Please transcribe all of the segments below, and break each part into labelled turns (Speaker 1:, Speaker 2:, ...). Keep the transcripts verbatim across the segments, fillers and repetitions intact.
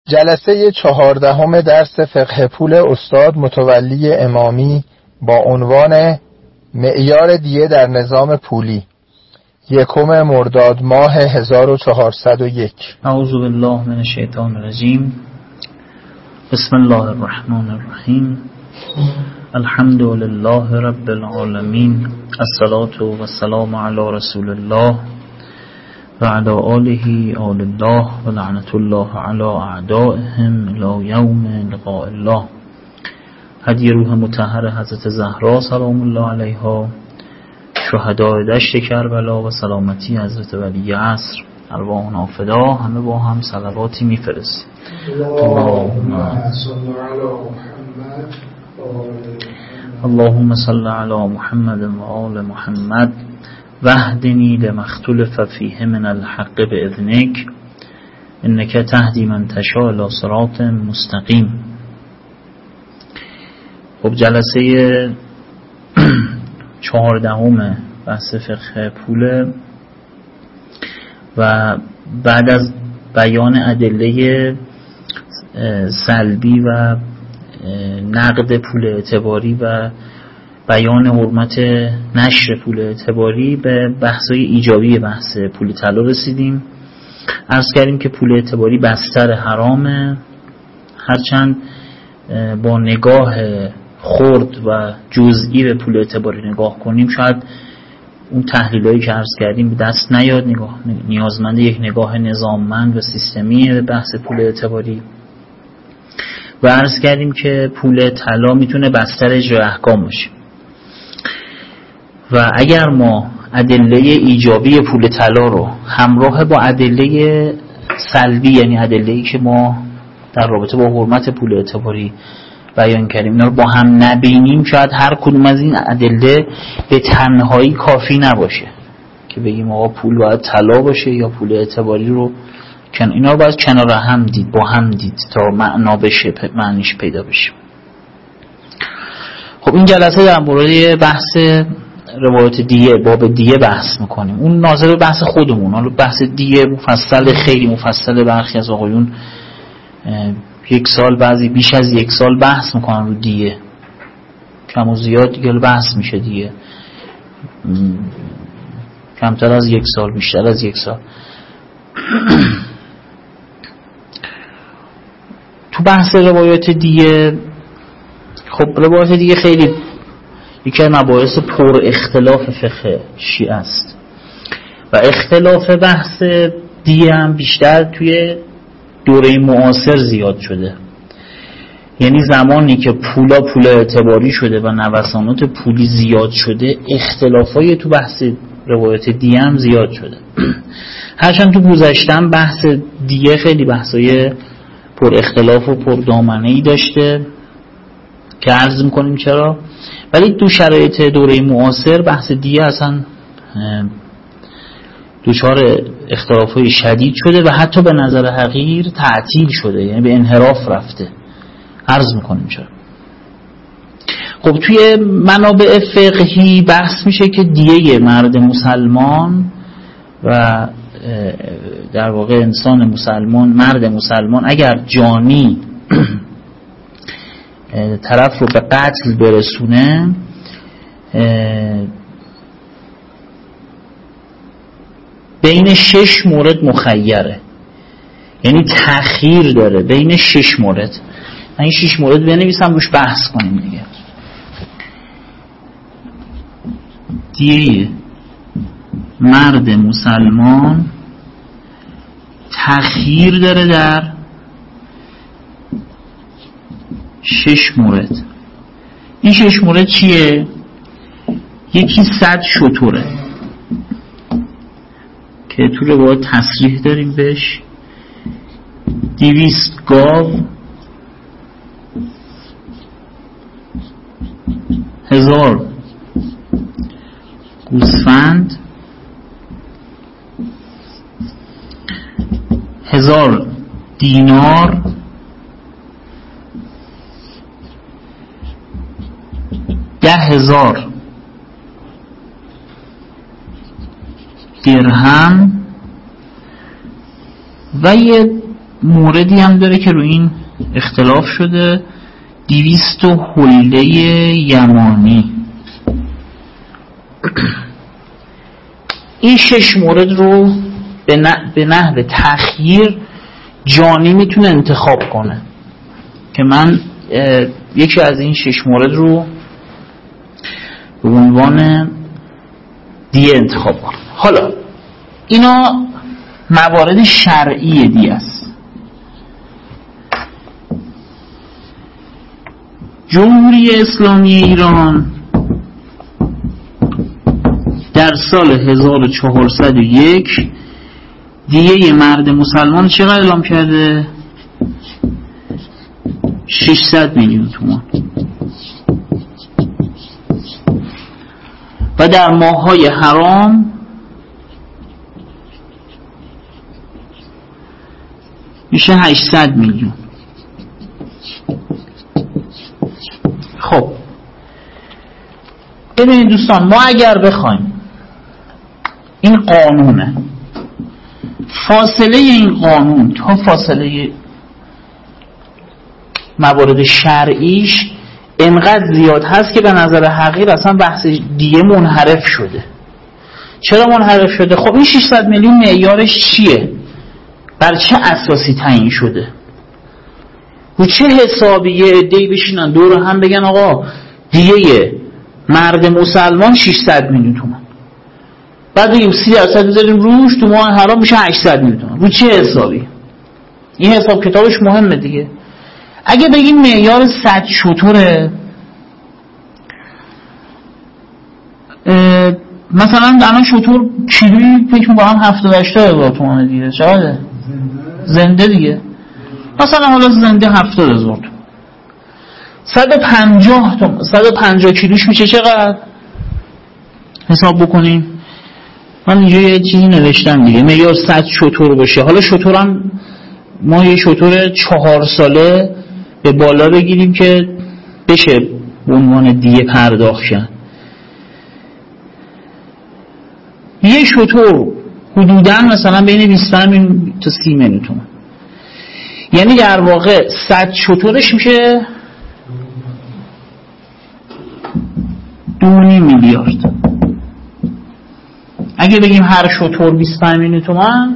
Speaker 1: جلسه چهاردهم درس فقه پول استاد متولی امامی با عنوان معیار دیه در نظام پولی، یکم مرداد ماه هزار و چهارصد و یک.
Speaker 2: اعوذ بالله من الشیطان الرجیم. بسم الله الرحمن الرحیم. الحمد لله رب العالمین. الصلاة و السلام علی رسول الله و علی آله آل الله و لعنت الله علی اعدائهم الی یوم لقاء الله. هدیه روح مطهر حضرت زهرا سلام الله علیها، شهدای دشت کربلا و سلامتی حضرت ولی عصر، ارواحنا فدا. همه با هم صلواتی میفرستیم. اللهم صل علی محمد و آل محمد واهدنی لما اختلف فیه من الحق باذنک انک تهدی من تشاء الی صراط مستقیم. خب جلسه چهاردهم بحث فقه پول و بعد از بیان ادله سلبی و نقد پول اعتباری و بیان حرمت نشر پول اعتباری به بحث‌های ایجابی بحث پول طلا رسیدیم. عرض کردیم که پول اعتباری بستر حرامه، هرچند با نگاه خرد و جزئی به پول اعتباری نگاه کنیم شاید اون تحلیلایی که عرض کردیم به دست نیاد. نگاه نیازمند یک نگاه نظاممند و سیستمی به بحث پول اعتباری. و عرض کردیم که پول طلا میتونه بستر اجرای احکام باشه و اگر ما ادله ایجابی پول طلا رو همراه با ادله سلبی، یعنی ادله‌ای که ما در رابطه با حرمت پول اعتباری بیان کردیم، اینا رو با هم نبینیم، شاید هر کدوم از این ادله به تنهایی کافی نباشه که بگیم آقا پول باید طلا باشه یا پول اعتباری رو کن. اینا رو باید کنار هم دید، با هم دید تا معنا بشه، معنیش پیدا بشه. خب این جلسه در مورد بحث روایت دیه، باب دیه بحث میکنیم. اون ناظر به بحث خودمون. حالا بحث دیه مفصل، خیلی مفصل. برخی از آقایون یک سال، بعضی بیش از یک سال بحث میکنن رو دیه، کم و زیاد دیگه بحث میشه دیه، کمتر از یک سال، بیشتر از یک سال. تو بحث روایت دیه، خب روایت دیه خیلی یکی از مباحث پر اختلاف فقه شیعه است و اختلاف بحث دیه هم بیشتر توی دوره معاصر زیاد شده. یعنی زمانی که پولا پول اعتباری شده و نوسانات پولی زیاد شده، اختلافای تو بحث روایت دیه هم زیاد شده. هرچند تو گذشتن بحث دیه خیلی بحثای پر اختلاف و پر دامنه‌ای داشته که عرض می‌کنیم چرا، ولی تو شرایط دوره معاصر بحث دیه اصلا دچار اختلاف‌های شدید شده و حتی به نظر حقیر تعطیل شده، یعنی به انحراف رفته. عرض می‌کنیم چرا. خب توی منابع فقهی بحث میشه که دیه مرد مسلمان و در واقع انسان مسلمان، مرد مسلمان، اگر جانی طرف رو به قتل برسونه، بین شش مورد مخیره، یعنی تأخیر داره بین شش مورد. من این شش مورد بنویسم روش بحث کنیم دیگه. دیه مرد مسلمان تأخیر داره در شش مورد. این شش مورد چیه؟ یکی صد شتره که تو روایت تصریح داریم بهش، دویست گاو، هزار گوسفند، هزار دینار، ده هزار درهم و یه موردی هم داره که روی این اختلاف شده، دویست حله یمانی. این شش مورد رو به نحو تخییر جانی میتونه انتخاب کنه که من یکی از این شش مورد رو به عنوان دیه انتخاب کنم. حالا اینا موارد شرعی دیه است. جمهوری اسلامی ایران در سال هزار و چهارصد و یک دیه مرد مسلمان چقدر اعلام کرده؟ ششصد میلیون تومان. و در ماه‌های حرام میشه هشتصد میلیون. خب ببینید دوستان، ما اگر بخوایم این قانونه، فاصله این قانون تا فاصله موارد شرعیش انقدر زیاد هست که به نظر حقیر اصلا بحث دیگه منحرف شده. چرا منحرف شده؟ خب این ششصد میلیون معیارش چیه؟ بر چه اساسی تعیین شده؟ و چه حسابی یه عده‌ای بشینن دور هم بگن آقا دیگه مرد مسلمان ششصد میلیون تومان، بعد بگیم سی درصد بذاریم روش، تو ماه حرام میشه هشتصد میلیون تومان. رو چه حسابی؟ این حساب کتابش مهمه دیگه. اگه بگیم معیار صد شتره، مثلا الان شتر کیلویی فکر می‌کنم هفتاد هشتاد هزار تومانه دیگه. چقدره؟ زنده دیگه. مثلا حالا زنده هفتاد هزار تومان. صد و پنجاه تومان، صد و پنجاه کیلوش میشه چقدر؟ حساب بکنیم. من اینجا یه چیزی نوشتم دیگه، معیار صد شتر باشه. حالا شترم ما یه شتر چهار ساله به بالا بگیریم که بشه به عنوان دیه پرداخت شد. یه شتر حدوداً مثلا بین بیست میلیون تا سی میلیون تومان. یعنی در واقع صد شترش میشه دو و نیم میلیارد. اگه بگیم هر شتر بیست و پنج میلیون تومان،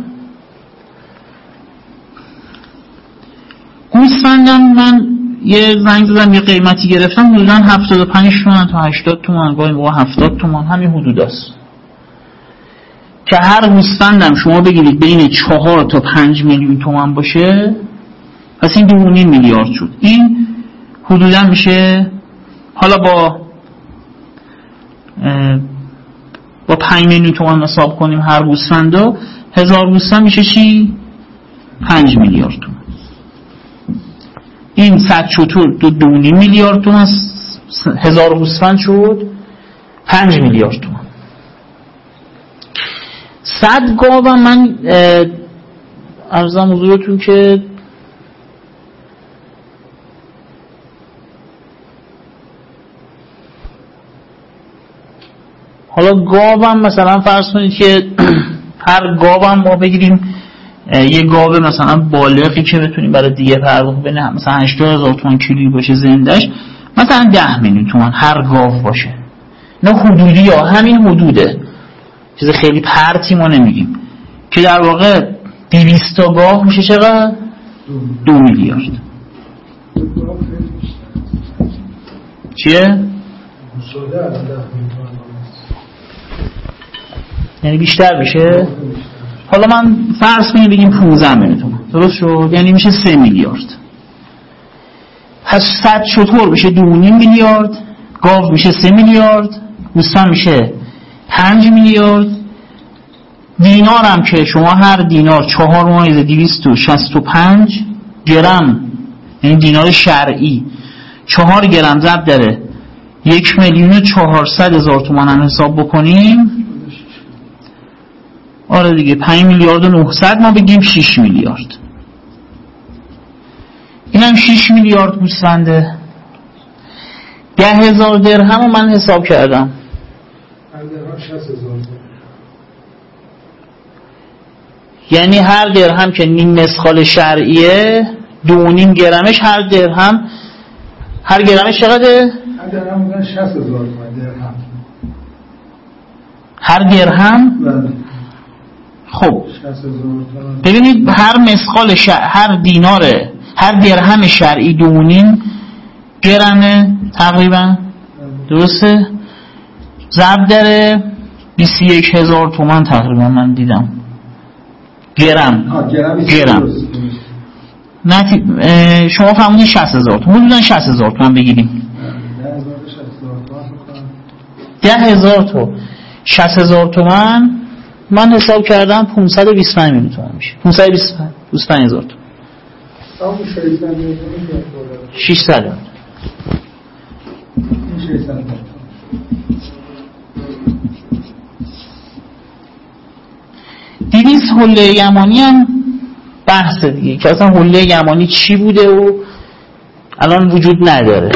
Speaker 2: گوسفندم من یه زنگ زدم یه قیمتی گرفتم حدوداً هفتاد و پنج تومان تا هشتاد تومان، گاهی موقع هفتاد تومان، همین حدود است که هر گوسفندم شما بگیرید بین چهار تا پنج میلیون تومان باشه، پس این دو و نیم میلیارد شد. این حدوداً میشه، حالا با با پنج میلیون تومان حساب کنیم هر گوسفندو، هزار گوسفند میشه چی؟ پنج میلیارد تومان. این صد شتر دو دو نیم میلیارد تومان، هزار گوسفند شد پنج میلیارد تومان. صد گاو من عرضم حضورتون که حالا گاوم مثلا فرض کنید که هر گاوم ما بگیریم یه گاو مثلا بالغی که بتونیم برای دیگه پرداخت بینه مثلا هشتاد هزار تومان کیلویی باشه زندش، مثلا ده میلیون تومان هر گاو باشه. نه حدودی ها، همین حدوده، چیز خیلی پرتی ما نمیگیم، که در واقع دویست تا گاو میشه چقدر؟ دو میلیارد. چیه؟ یعنی بیشتر میشه. حالا من فرض کنیم بگیم پانزده میلیون تومان، درست شد؟ یعنی میشه سه میلیارد. پس صد شتر میشه دو و نیم میلیارد، گاو میشه سه میلیارد، گوسفند میشه پنج میلیارد. دینار هم که شما هر دینار چهار ممیز دویست و شصت و پنج گرم، یعنی دینار شرعی چهار گرم ضرب داره یک میلیون و چهارصد هزار تومان هم حساب بکنیم، آره دیگه پنج میلیارد و نهصد، ما بگیم شش میلیارد. این هم شش میلیارد گوسفنده. ده هزار درهم من حساب کردم، یعنی هر درهم که نیم مسخال شرعیه دو و نیم گرمش هر درهم هر گرمش چقدره؟
Speaker 3: هر درهم بودن شصت هزار تومان درهم.
Speaker 2: هر درهم؟
Speaker 3: بله.
Speaker 2: خب
Speaker 3: شصت هزار تومان.
Speaker 2: ببینید هر مسخال شر... هر دیناره هر درهم شرعی دو و نیم گرمه تقریبا. درسته؟ ضرب در بیست و یک هزار تومان تقریبا من دیدم گرم. گرم نتی... شما فهمونی شصت هزار تومان بودن شصت هزار تومان بگیریم ده هزار تو شصت هزار تومان من حساب کردم پانصد و بیست و پنج میلیون تومان میشه. پانصد و بیست و پنج هزار تومان ششصد دویست حله یمانی هم بحث دیگه که اصلا حله یمانی چی بوده و الان وجود نداره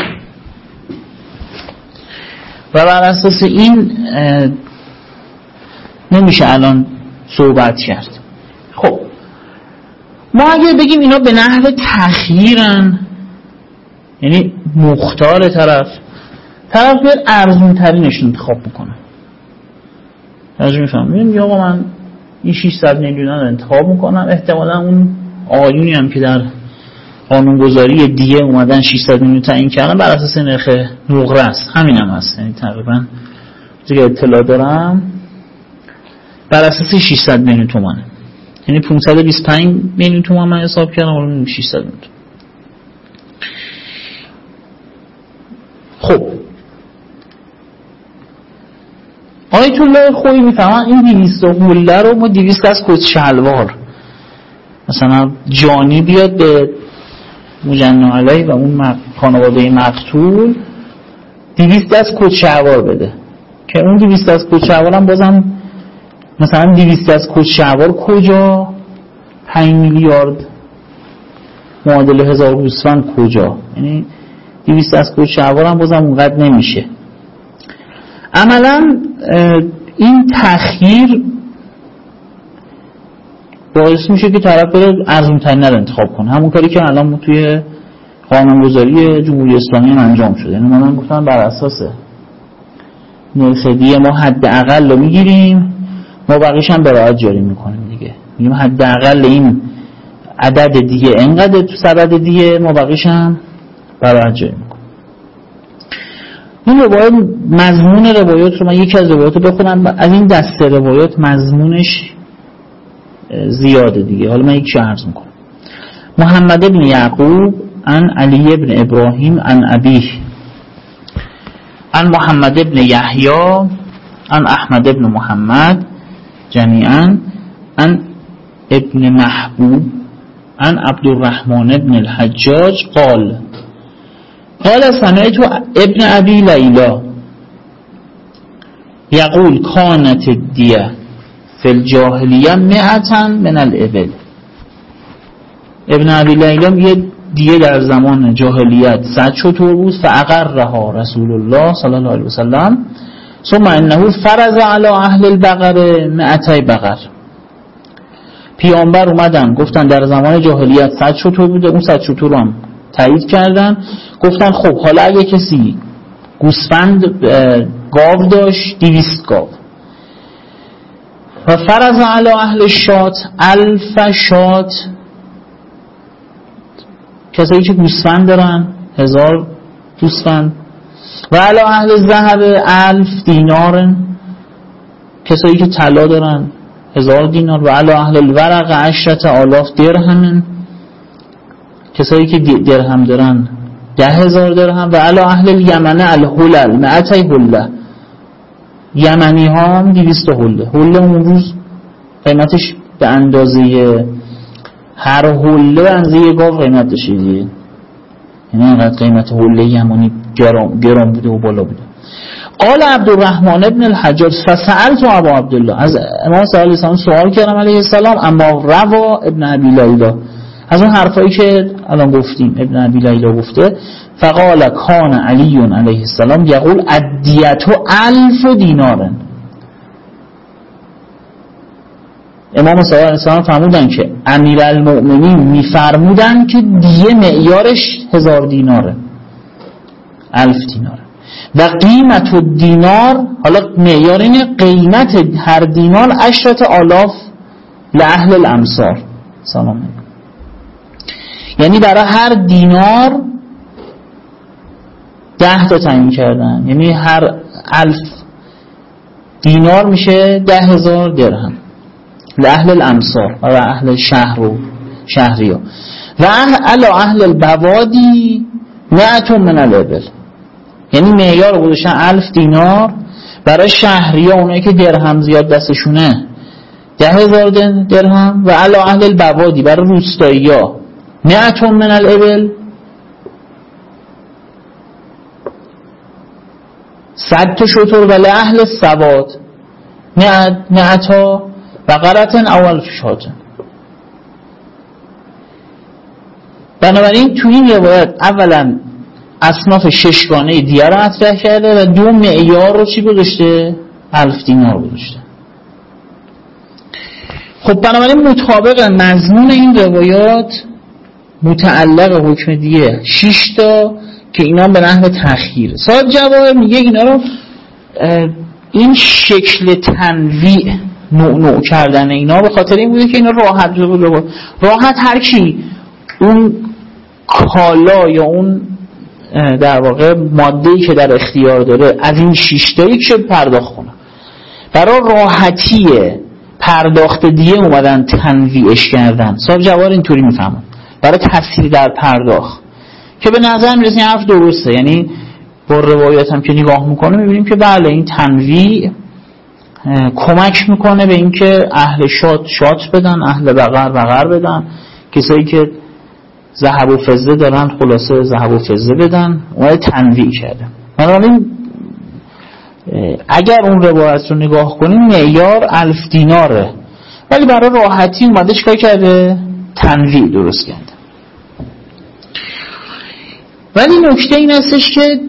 Speaker 2: و بر اساس این نمیشه الان صحبت کرد. خب ما اگر بگیم اینا به نحو تخییرن، یعنی مختار طرف طرف بیاد ارزون ترینش انتخاب میکنه. توجه میفهمید؟ یا آقا من این ششصد میلیون رو انتخاب میکنم، احتمالا اون آقایونی هم که در قانونگذاری دیگه اومدن ششصد میلیون تعیین کردن بر اساس نرخ نقره است، همین هم هست، یعنی تقریبا دیگه اطلاع دارم بر اساس ششصد میلیون تومانه، یعنی پانصد و بیست و پنج میلیون تومان من حساب کردم اون ششصد میلیون. خب آیت الله خویی میفهمن این دویست حله رو ما دویست از کت شلوار مثلا جانی بیاد به مجنی علیه و اون خانواده مقتول دویست از کت شلوار بده که اون دویست از کت شلوار هم بازم مثلا دویست از کت شلوار کجا، پنج میلیارد معادل هزار گوسفند کجا، یعنی دویست از کت شلوار هم بازم اونقدر نمیشه. عملا این تخییر باعث میشه که طرف بره ارزون ترین رو انتخاب کنه، همون کاری که الان توی قانونگذاری جمهوری اسلامی انجام شده. یعنی من گفتم بر اساس نرخ دیه ما حداقل رو میگیریم، ما بقیش هم به رعایت جاری میکنیم دیگه، میگیم حداقل این عدد دیگه اینقدر تو سبد دیگه، ما بقیش هم به رعایت جاری میکنیم. این روایت مضمون روایات رو من یکی از روایات رو بخونم، از این دسته روایات مضمونش زیاده دیگه، حالا من یکی عرض میکنم. محمد بن یعقوب عن علی بن ابراهیم عن ابیه عن محمد بن یحیی عن احمد بن محمد جمیعا عن ابن محبوب عن عبدالرحمن بن الحجاج قال قال سمعت ابن ابي ليلى يقول كانت الدية في الجاهلية مئة من الابل. ابن ابي ليلى یه دیه در زمان جاهلیت صد شتر بود، فاقرها رسول الله صلی الله علیه وسلم ثم انه فرض على اهل البقر مئتي بقر. پیامبر اومدن گفتن در زمان جاهلیت صد شتر بوده، اون صد شتر هم تایید کردن، گفتن خب حالا اگه کسی گوسفند گاو داشت دویست گاو و فرض علی اهل شات الف شات، کسایی که گوسفند دارن هزار گوسفند، و علی اهل ذهب الف دینار، کسایی که طلا دارن هزار دینار، و علی اهل الورق عشرت آلاف درهم، کسایی که درهم دارن ده هزار درهم، و علی اهل الیمن الحلل مئتی حله، یمنی ها هم دویست حله. حله اون روز قیمتش به اندازه هر حله به اندازه گاو قیمت داشته دیگه، یعنی اینقدر قیمت حله یمنی گرام گرام بوده و بالا بوده. قال عبدالرحمن ابن الحجاج فسألت ابا عبدالله، از امام صلی الله علیه و سؤال کردم علیه السلام اما روا ابن ابی لیلا، از اون حرفایی که الان گفتیم ابن ابی لیلا گفته. فقال کان علی علیه السلام یقول الدیة الف دینار، امام صادق علیه السلام فرمودن که امیرالمؤمنین میفرمودن که دیه معیارش هزار دیناره، الف دیناره. و قیمت و دینار، حالا معیار اینه قیمت هر دینار عشرت آلاف لأهل الامصار. سلام علیکم. یعنی برای هر دینار ده تا تعیین کردن، یعنی هر الف دینار میشه ده هزار درهم لأهل الامصار و اهل شهر و شهریا. و اهل اهل البوادی مئت من الابل، یعنی معیار گذاشتن الف دینار برای شهریا، اونایی که درهم زیاد دستشونه ده هزار درهم. و اهل اهل البوادی برای روستایی‌ها مئت من الابل، صد تا شتر. و لأهل السواد مئتا بقرة اول شاتن. بنابراین تو این روایت اولا اصناف ششگانه دیگه رو مطرح کرده و دو معیار رو چی گذاشته؟ الف دینار گذاشته. خب بنابراین مطابق مضمون این روایات متعلق حکم دیگه شش تا که اینا به نحو تأخیر. صاحب جواهر میگه اینا رو این شکل تنویع نوع نوع کردن اینا به خاطر این بوده که اینا راحت راحت هر کی اون کالا یا اون در واقع ماده‌ای که در اختیار داره از این شش تایی که پرداخت کنه. برای راحتی پرداخت دیگه اومدن تنویعش کردن. صاحب جواهر اینطوری میفهمن برای تفسیر در پرداخت، که به نظر میرسه این حرف درسته. یعنی با روایات هم که نگاه میکنه میبینیم که بله این تنویع کمک میکنه به این که اهل شات شات بدن، اهل بقر بقر بدن، کسایی که ذهب و فضه دارن خلاصه ذهب و فضه بدن. اومده تنویع کرده. بنابراین اگر اون روایت رو نگاه کنیم معیار الف دیناره، ولی برای راحتی اومده چیکار کرده؟ تنویع درست کرده. ولی نکته این هستش که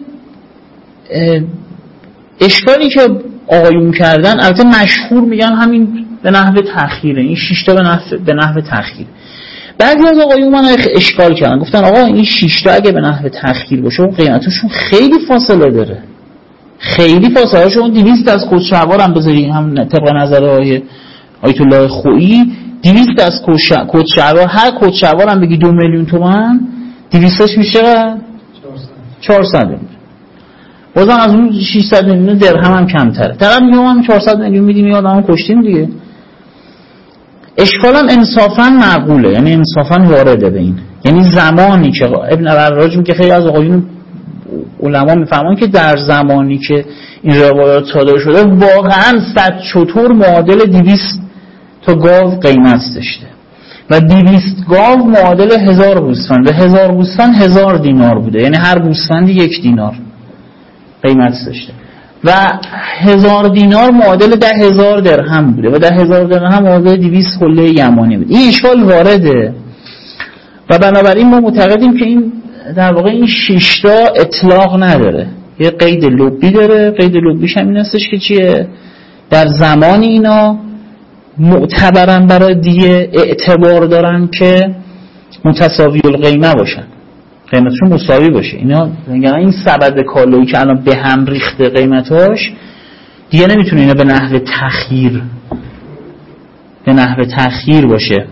Speaker 2: اشکالی که آقایون کردن، البته مشهور میگن همین به نحو تأخیره، این شش تا به نحو به نحو تأخیر. بعضی از آقایون من اشکال کردن، گفتن آقا این شش تا اگه به نحو تأخیر باشه اون قیمتشون خیلی فاصله داره، خیلی فاصله هاشون دویست از کدشعبار هم بذاری، هم طبق نظر آقای آیت الله خویی دویست از کدشعبار، هر کدشعبار هم بگی دو میلیون تومان، دویستش میشه چهارصد میلیون. بازم از اون ششصد میلیون درهم هم کمتره. طرف میگه ما چهارصد میلیون میدیم یه آدمو کشتیم دیگه. اشکالم انصافا معقوله، یعنی انصافا وارده به این. یعنی زمانی که ابن عراج میگه خیلی از آقایون علما میفهمن که در زمانی که این روایات صادر شده واقعا صد شتر معادل دویست تا گاو قیمت داشته و دویست گاو معادل هزار گوسفند و هزار گوسفند هزار دینار بوده، یعنی هر گوسفندی یک دینار قیمت داشته و هزار دینار معادل ده هزار درهم بوده و ده هزار درهم معادل دویست حله یمانی بوده. این اشکال وارده و بنابراین ما معتقدیم که این در واقع این شش تا اطلاق نداره، یه قید لبی داره. قید لبیش هم این هستش که چیه؟ در زمان اینا معتبرن برای دیگه اعتبار دارن که متساوی القیمه باشن، قیمتشون مساوی باشه. اینا میگن این سبد کالایی که الان به هم ریخته قیمتاش دیگه نمیتونه اینا به نحو تأخیر به نحو تأخیر باشه.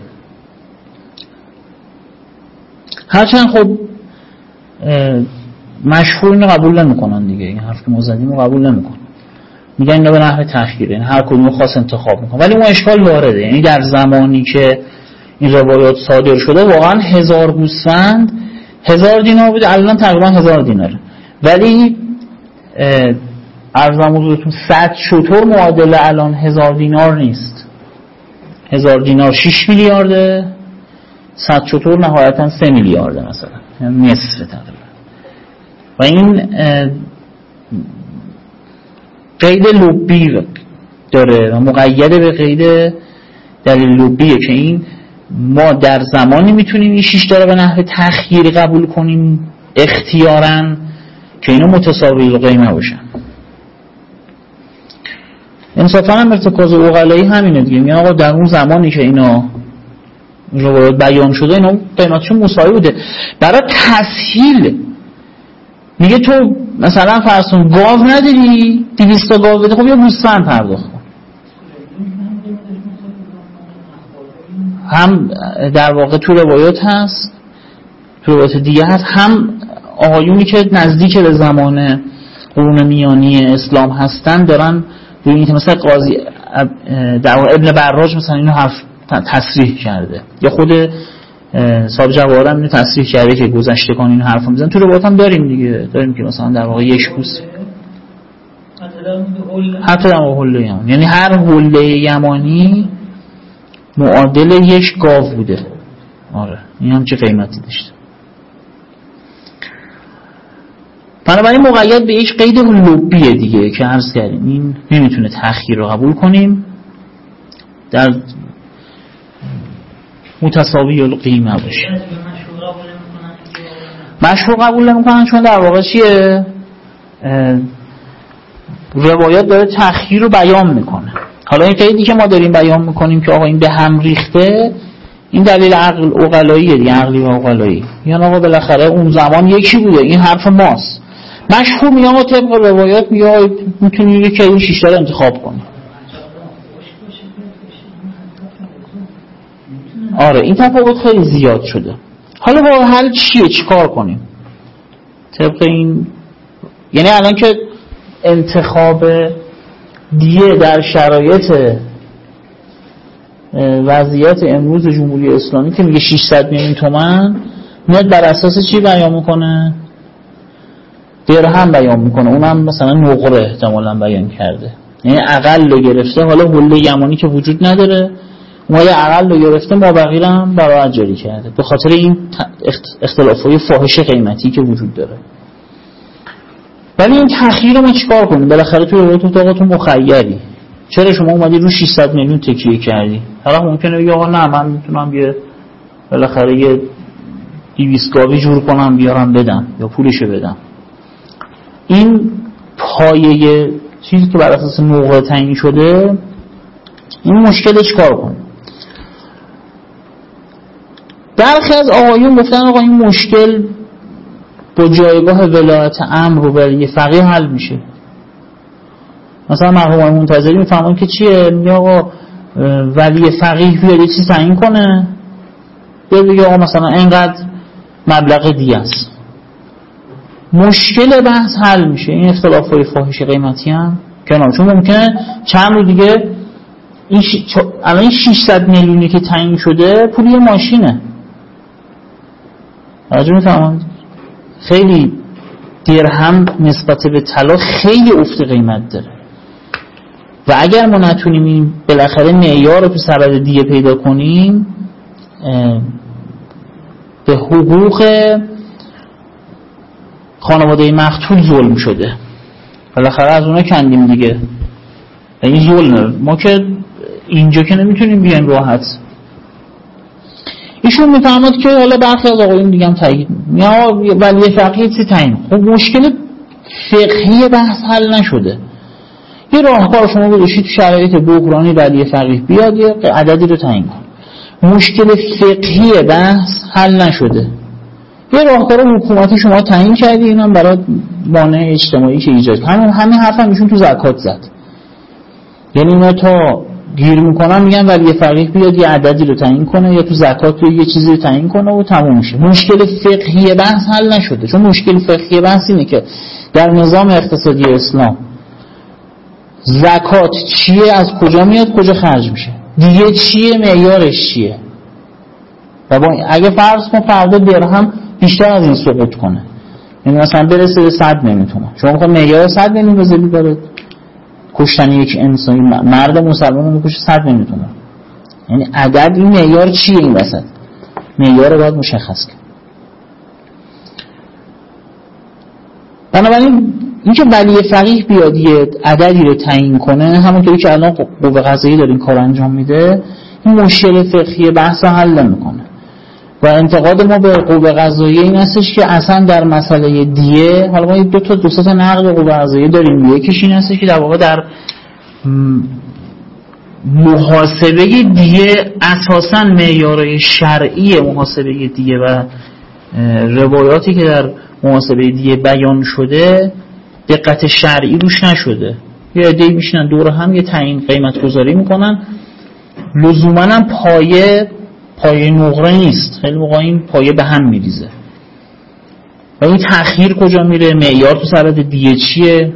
Speaker 2: هرچند خب مشهور اینو قبول نمیکنن دیگه، این حرف که ما زدیم رو قبول نمیکنن، میگن اینا به نحو تأخیر، یعنی هر کدوم خاص انتخاب میکنن. ولی اون اشکال وارده، یعنی در زمانی که این روایات صادر شده واقعا هزار گوسفند هزار دینار بوده، الان تقریبا هزار دیناره. ولی عرضم حضورتون صد شتر معادل الان هزار دینار نیست. هزار دینار شش میلیارده، صد شتر نهایتا سه میلیارده مثلا، یعنی نصف تقریبا. و این قید لبی داره و مقیده به قید دلیل لبیه که این ما در زمانی میتونیم این شش تا رو به نحو تأخیر قبول کنیم اختیاراً که اینا متساوی القیمه باشن. انصافا هم ارتکاز عقلایی همینه دیگه. میگن آقا در اون زمانی که اینا روایات بیان شده اینا قیمتشون مساوی بوده. برای تسهیل میگه تو مثلا فرض کن گاو نداری دویست تا گاو بده، خب یا گوسفند پرداخت کن. هم در واقع تو روایات هست، تو روایات دیگه هست، هم آقایونی که نزدیک به زمان قرون میانی اسلام هستن دارن روی این که مثلا قاضی در واقع ابن براج مثلا اینو حرف تصریح کرده، یا خود صاحب جواهر هم اینو تصریح کرده که گذشتگان این حرفو میزنن. تو روایات هم داریم دیگه، داریم که مثلا در واقع یک گوسفند حتی در حله یمانی، یعنی هر حله یمانی معادل یک گاو بوده. آره این هم چه قیمتی داشته. بنابراین مقید به یک قید لبیه دیگه که عرض کردیم این نمیتونه تأخیر رو قبول کنیم، در متساوی القیمه باشه. مشروع قبول نمیکنن چون در واقع چیه؟ روایات داره تأخیر رو بیان میکنه. حالا این قیدی که ما داریم بیان میکنیم که آقا این به هم ریخته، این دلیل عقل عقلاییه دیگه، عقلی و عقلایی. یعنی آقا بالاخره اون زمان یکی بوده، این حرف ماست. مشهور میگه آقا طبق روایات میگه میتونی یکی این شش تا انتخاب کنی. آره این تفاوت خیلی زیاد شده. حالا با حل چیه؟ چیکار کنیم؟ طبق این یعنی الان که انتخاب دیه در شرایط وضعیت امروز جمهوری اسلامی که میگه ششصد میلیون تومان، میاد بر اساس چی بیان میکنه؟ درهم بیان میکنه، اونم مثلا نقره احتمالاً بیان کرده، یعنی اقل رو گرفته. حالا حله یمانی که وجود نداره، ما یه اقل رو گرفته، ما بقیه هم برای جاری کرده به خاطر این اختلافای فاحش قیمتی که وجود داره. ولی این تأخیر رو ما چیکار کنیم؟ بالاخره توی روایت اتاقاتون مخیری. چرا شما اومدی رو ششصد میلیون تکیه کردی؟ طرف ممکنه بگه آقا نه من میتونم یه بالاخره یه دویست گاوی جور کنم بیارم بدم یا پولشو بدم. این پایه چیزی که بر اساس نقره تعیین شده، این مشکل چیکار کنیم؟ برخی از آقایون گفتن آقا این مشکل با جایگاه ولایت امر و ولی فقیه حل میشه. مثلا مرحوم منتظری میفهمون که چیه؟ میگه آقا ولی فقیه بیاد یه چیز تعیین کنه، بیاد بگه آقا مثلا اینقدر مبلغ دیگه است، مشکل بحث حل میشه. این اختلافای فاحش قیمتی هم کنار، چون ممکنه چند رو دیگه این ش... الان این ششصد میلیونی که تعیین شده پول یه ماشینه. راجع میفهمم خیلی درهم نسبت به طلا خیلی افت قیمت داره و اگر ما نتونیم این بالاخره معیار رو تو سبد دیه پیدا کنیم، به حقوق خانواده مقتول ظلم شده. بالاخره از اونا کندیم دیگه، این ظلمه. ما که اینجا که نمیتونیم بیایم راحت. ایشون میفهمد که حالا برخی از آقایون دیگه هم تایید یا ولی فقیه چی تعیین. خب مشکل فقهی بحث حل نشده. یه راهکار شما بگوشید تو شرایط بحرانی ولی فقیه بیاد یه عددی رو تعیین کن. مشکل فقهی بحث حل نشده. یه راهکار حکومتی شما تعیین کردی، اینم برای مانع اجتماعی که ایجاد همین همین حرف هم ایشون تو زکات زد. یعنی اینا تا گیر میکنن میگن ولی فقیه بیاد یه عددی رو تعیین کنه یا تو زکات رو یه چیزی رو تعیین کنه و تموم میشه. مشکل فقهی بحث حل نشده، چون مشکل فقهی بحث اینه که در نظام اقتصادی اسلام زکات چیه، از کجا میاد، کجا خرج میشه، دیگه چیه، معیارش چیه. و با اگه فرض کن فردا درهم بیشتر از این سقوط کنه، یعنی مثلا برسه به صد میلیون تومان، شما میخواد معیار صد میلیون بذاری داره کشتن یک انسانی، مرد مسلمان رو کشت صد میلیون تومان، یعنی عدد این معیار چیه؟ این وسط معیار رو باید مشخص کنه. بنابراین اینکه ولی فقیه بیاد یه عددی رو تعیین کنه، همونطوری که الان قوه قضاییه داره این کار انجام میده، این مشکل فقهی بحث رو حل نمیکنه. و انتقاد ما به قوه قضاییه این هستش که اصلا در مسئله دیه، حالا ما دو تا دو تا نقد قوه قضاییه داریم، یکیش این هستش که در واقع در محاسبه دیه اساساً معیارهای شرعی محاسبه دیه و روایاتی که در محاسبه دیه بیان شده دقت شرعی روش نشده. یه عده‌ای میشینن دور هم یه تعیین قیمت گذاری میکنن، لزوماً هم پایه پایه نقره نیست، خیلی موقع این پایه به هم میریزه. و این تأخیر کجا میره؟ معیار تو سند دیه چیه؟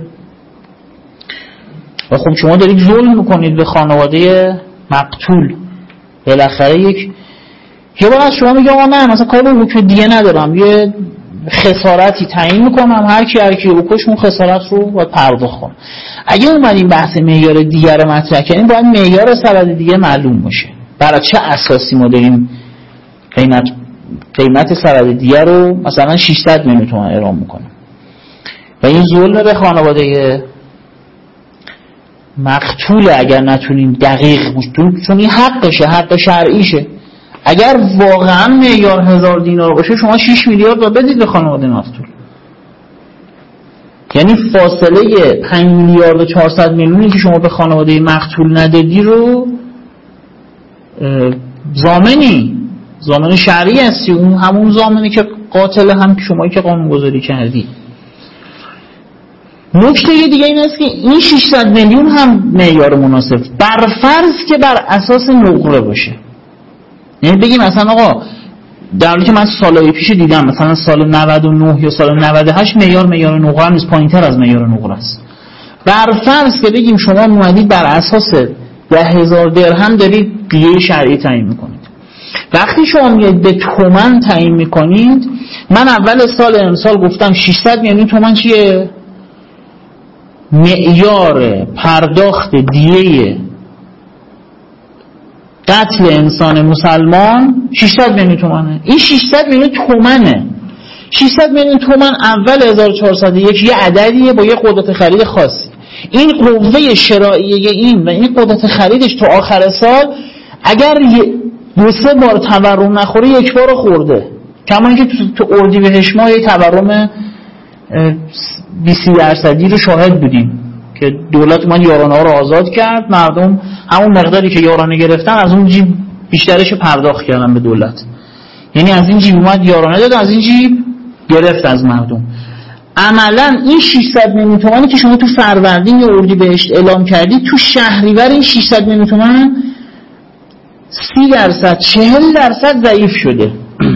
Speaker 2: و خب شما دارید ظلم میکنید به خانواده مقتول. بالاخره یک یه بار از شما میگه آقا من مثلا کار به حکم دیه ندارم، یه خسارتی تعیین میکنم، هر کی هر کی بکش اون خسارت رو باید پرداخت کنه. اگه اومدیم بحث معیار دیه رو مطرح کردیم باید معیار سند دیه معلوم باشه. برای چه اساسی ما داریم قیمت قیمت سند دیه رو مثلا ششصد میلیون تومان اعلام میکنیم و این ظلم به خانواده مقتول اگر نتونیم دقیق چون این حقشه، حق شرعیشه. اگر واقعا معیار هزار دینار باشه شما شش میلیارد رو بدید به خانواده مقتول، یعنی فاصله پنج میلیارد و چهارصد میلیونی که شما به خانواده مقتول ندادی رو زامنی زامن شرعی هستی، اون همون زامنی که قاتل هم شمایی که قانون گذاری کردی. نکته دیگه این است که این ششصد میلیون هم معیار مناسب بر فرض که بر اساس نقره باشه. یعنی بگیم مثلا آقا در حالی که من سالهای پیش دیدم مثلا سال نود و نه یا سال نود و هشت معیار معیار نقره نیست، پایین‌تر از معیار نقره است. بر فرض که بگیم شما اومدید بر اساس ده هزار درهم دارید دیه شرعی تعیین میکنید. وقتی شما میاد به تومن تعیین میکنید، من اول سال امسال گفتم ششصد میلیون تومن چیه؟ معیار پرداخت دیه قتل انسان مسلمان ششصد میلیون تومنه. این ششصد میلیون تومنه. ششصد میلیون تومن اول هزار و چهارصد و یک یه عددیه با یه قدرت خرید خاصی. این قوه شرائیه این و این قدرت خریدش تو آخر سال اگر دو سه بار تورم نخوره یک بار خورده. کما اینکه تو, تو اردیبهشت ماه یه تورم بیست درصدی رو شاهد بودیم که دولت اومد یارانه ها رو آزاد کرد، مردم همون مقداری که یارانه گرفتن از اون جیب بیشترش پرداخت کردن به دولت. یعنی از این جیب اومد یارانه داد، از این جیب گرفت از مردم. عملا این ششصد میلیون تومانی که شما تو فروردین یا اردیبهشت اعلام کردید تو شهریور این ششصد میلیون تومان سی درصد چهل درصد ضعیف شده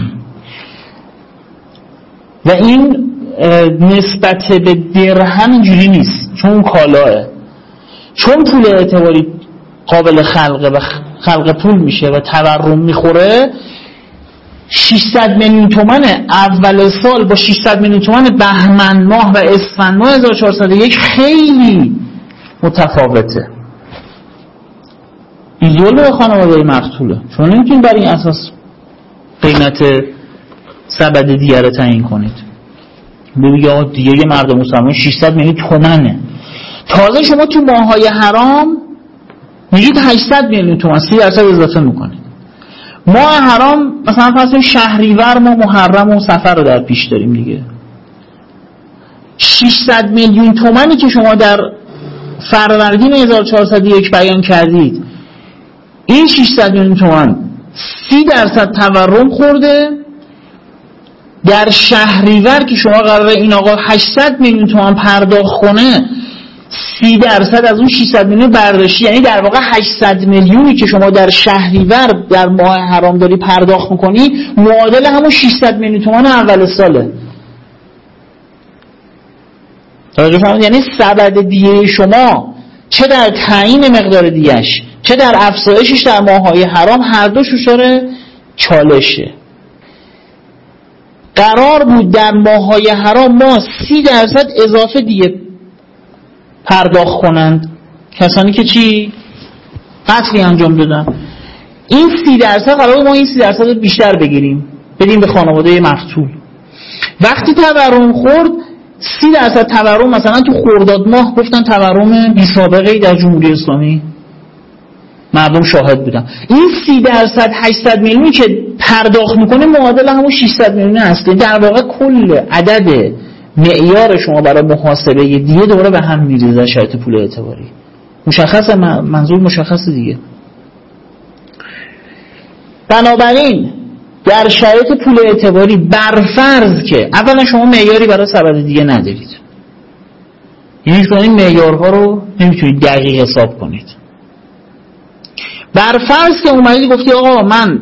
Speaker 2: و این نسبت به درهم اینجوری نیست، چون کالاه، چون پول اعتباری قابل خلقه و خلق پول میشه و تورم میخوره. ششصد میلیون تومان اول سال با ششصد میلیون تومان بهمن ماه و اسفند ماه هزار و چهارصد و یک خیلی متفاوته. این ظلم خانواده مقتوله، چون نمیتونید بر این اساس قیمت سبد دیه رو تعیین کنید. بگید آقا دیگه مردم مسلمان ششصد میلیون تومنه. تازه شما تو ماه‌های حرام میگید هشتصد میلیون تومان، سی درصد اضافه میکنید. ماه حرام مثلا فرض شهریور ما محرم و صفر رو در پیش داریم دیگه. ششصد میلیون تومانی که شما در فروردین هزار و چهارصد و یک بیان کردید، این ششصد میلیون تومان سی درصد تورم خورده. در شهریور که شما قراره این آقا هشتصد میلیون تومان پرداخت کنه، سی درصد از اون ششصد میلیون برداشتی، یعنی در واقع هشتصد میلیونی که شما در شهریور در ماه حرام داری پرداخت میکنی معادل همون ششصد میلیون تومان اول ساله. توجه فرمایید؟ یعنی سبد دیه شما چه در تعیین مقدار دیهش چه در افزایشش در ماه‌های حرام هر دوش دچار چالشه. قرار بود در ماه‌های حرام ما سی درصد اضافه دیه پرداخت کنند کسانی که چی؟ قتلی انجام دادن. این سی درصد قرار بود ما این سی درصد بیشتر بگیریم بدیم به خانواده مقتول. وقتی تورم خورد سی درصد تورم مثلا تو خرداد ماه گفتن تورم بی سابقه‌ای در جمهوری اسلامی، مردم شاهد بودن. این سی درصد هشتصد میلیونی که پرداخت میکنه معادل همون ششصد میلیون هست. در واقع کل عدد معیار شما برای محاسبه دیه دوباره به هم میریزه شرط پول اعتباری. مشخصه، منظور مشخصه دیگه. بنابراین در شرایط پول اعتباری برفرض که اولا شما معیاری برای سبد دیگه ندارید، یعنی شما این معیارها رو نمیتونید دقیق حساب کنید. برفرض که اومدید گفتی آقا من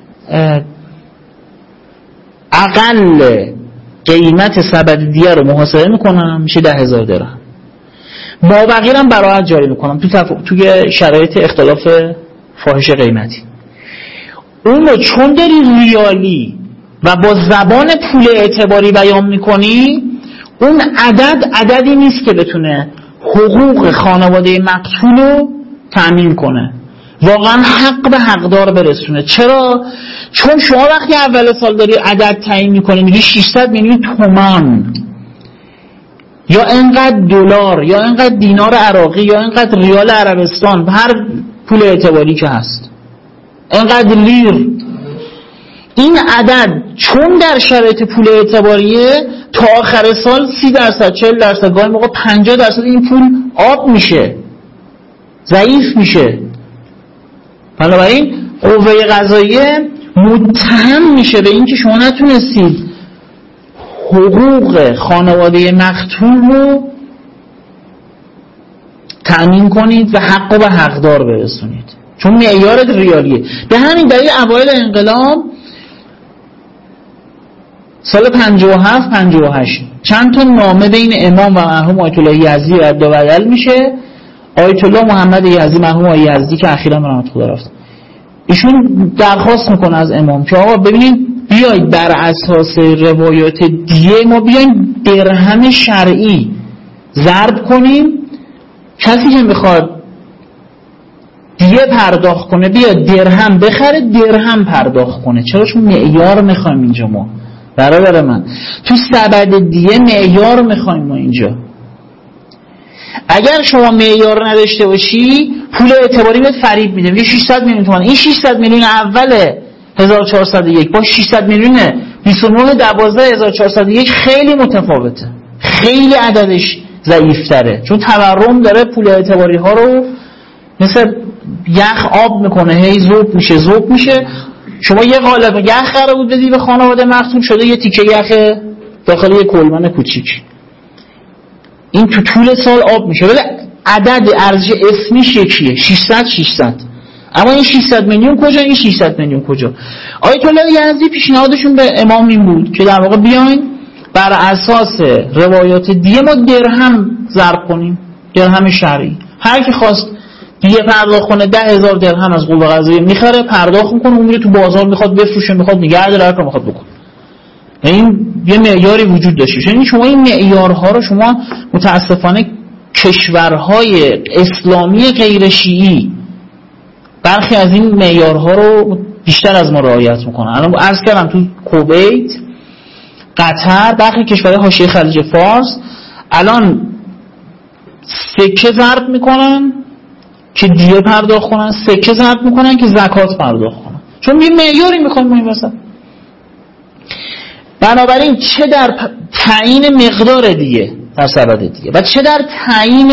Speaker 2: اقل قیمت سبد دیگه رو محاسبه میکنم میشه ده هزار درهم، مابقی هم براحت جاری میکنم تو تف... توی شرایط اختلاف فاحش قیمتی. اون رو چون داری ریالی و با زبان پول اعتباری بیان میکنی، اون عدد عددی نیست که بتونه حقوق خانواده مقتول رو تأمین کنه، واقعا حق به حقدار برسونه. چرا؟ چون شما وقتی اول سال داری عدد تعیین میکنی میگی ششصد میلیون تومان یا اینقدر دلار یا اینقدر دینار عراقی یا اینقدر ریال عربستان، هر پول اعتباری که هست، اینقدر لیر. این عدد چون در شرایط پول اعتباریه تا آخر سال سی درصد چهل درصد گاهی موقع پنجاه درصد این پول آب میشه، ضعیف میشه. بنابراین قوه قضاییه متهم میشه به اینکه شما نتونستید حقوق خانواده مقتول رو تأمین کنید و حق به حقدار برسونید، چون معیار ریالیه. به همین دلیل اوایل انقلاب سال پنجاه و هفت پنجاه و هشت چند تا نامه بین امام و مرحوم آیت الله یزدی رد و بدل میشه. آیت الله محمد یزدی مرحوم آیت یزدی که اخیراً رحمت خدا رفت، ایشون درخواست میکنه از امام که آقا ببینید بیایید بر اساس روایات دیگه ما بیایم درهم شرعی ضرب کنیم، کسی که میخواد دیگه پرداخت کنه بیاد درهم بخره درهم پرداخت کنه. چرا؟ چون معیار میخوایم اینجا ما، برادر من تو سبد دیگه معیار میخوایم ما اینجا. اگر شما معیار نداشته باشی پول اعتباری بهت فریب میده، میگه ششصد میلیون تومان، این ششصد میلیون اول هزار و چهارصد و یک با ششصد میلیون بیست و نه دوازده هزار و چهارصد و یک خیلی متفاوته، خیلی عددش ضعیف‌تره، چون تورم داره پول اعتباری ها رو مثل یخ آب میکنه، هی ذوب میشه ذوب میشه. شما یه قالب یخ قرار بود بدی به خانواده مقتول، شده یه تیکه یخ داخل یه کلبن کوچیک. این تو طول سال آب میشه، ولی عدد ارزش اسمیش یکیه، ششصد ششصد. اما این ششصد میلیون کجا، این ششصد میلیون کجا؟ آیت الله یزدی پیشنهادشون به امام این بود که در واقع بیاین بر اساس روایات دیگه ما درهم ضرب کنیم، درهم شرعی. هر کی خواست دیگه پرداخت کنه ده هزار درهم از قوه قضاییه میخره، پرداخت میکنه، اون میره تو بازار میخواد بفروشه، میخواد نگه داره، هر کاری میخواد بکنه. این یه معیاری وجود داشته. یعنی شما این معیارها رو شما متاسفانه کشورهای اسلامی غیر شیعی برخی از این معیارها رو بیشتر از ما رعایت میکنن. الان عرض کردم تو کویت، قطر، برخی کشورهای حاشیه خلیج فارس الان سکه ضرب میکنن که دیه پرداخت کنن، سکه ضرب میکنن که زکات پرداخت کنن، چون یه معیاری میخوایم ما این وسط. بنابراین چه در تعیین مقدار دیگه در سبد دیگه و چه در تعیین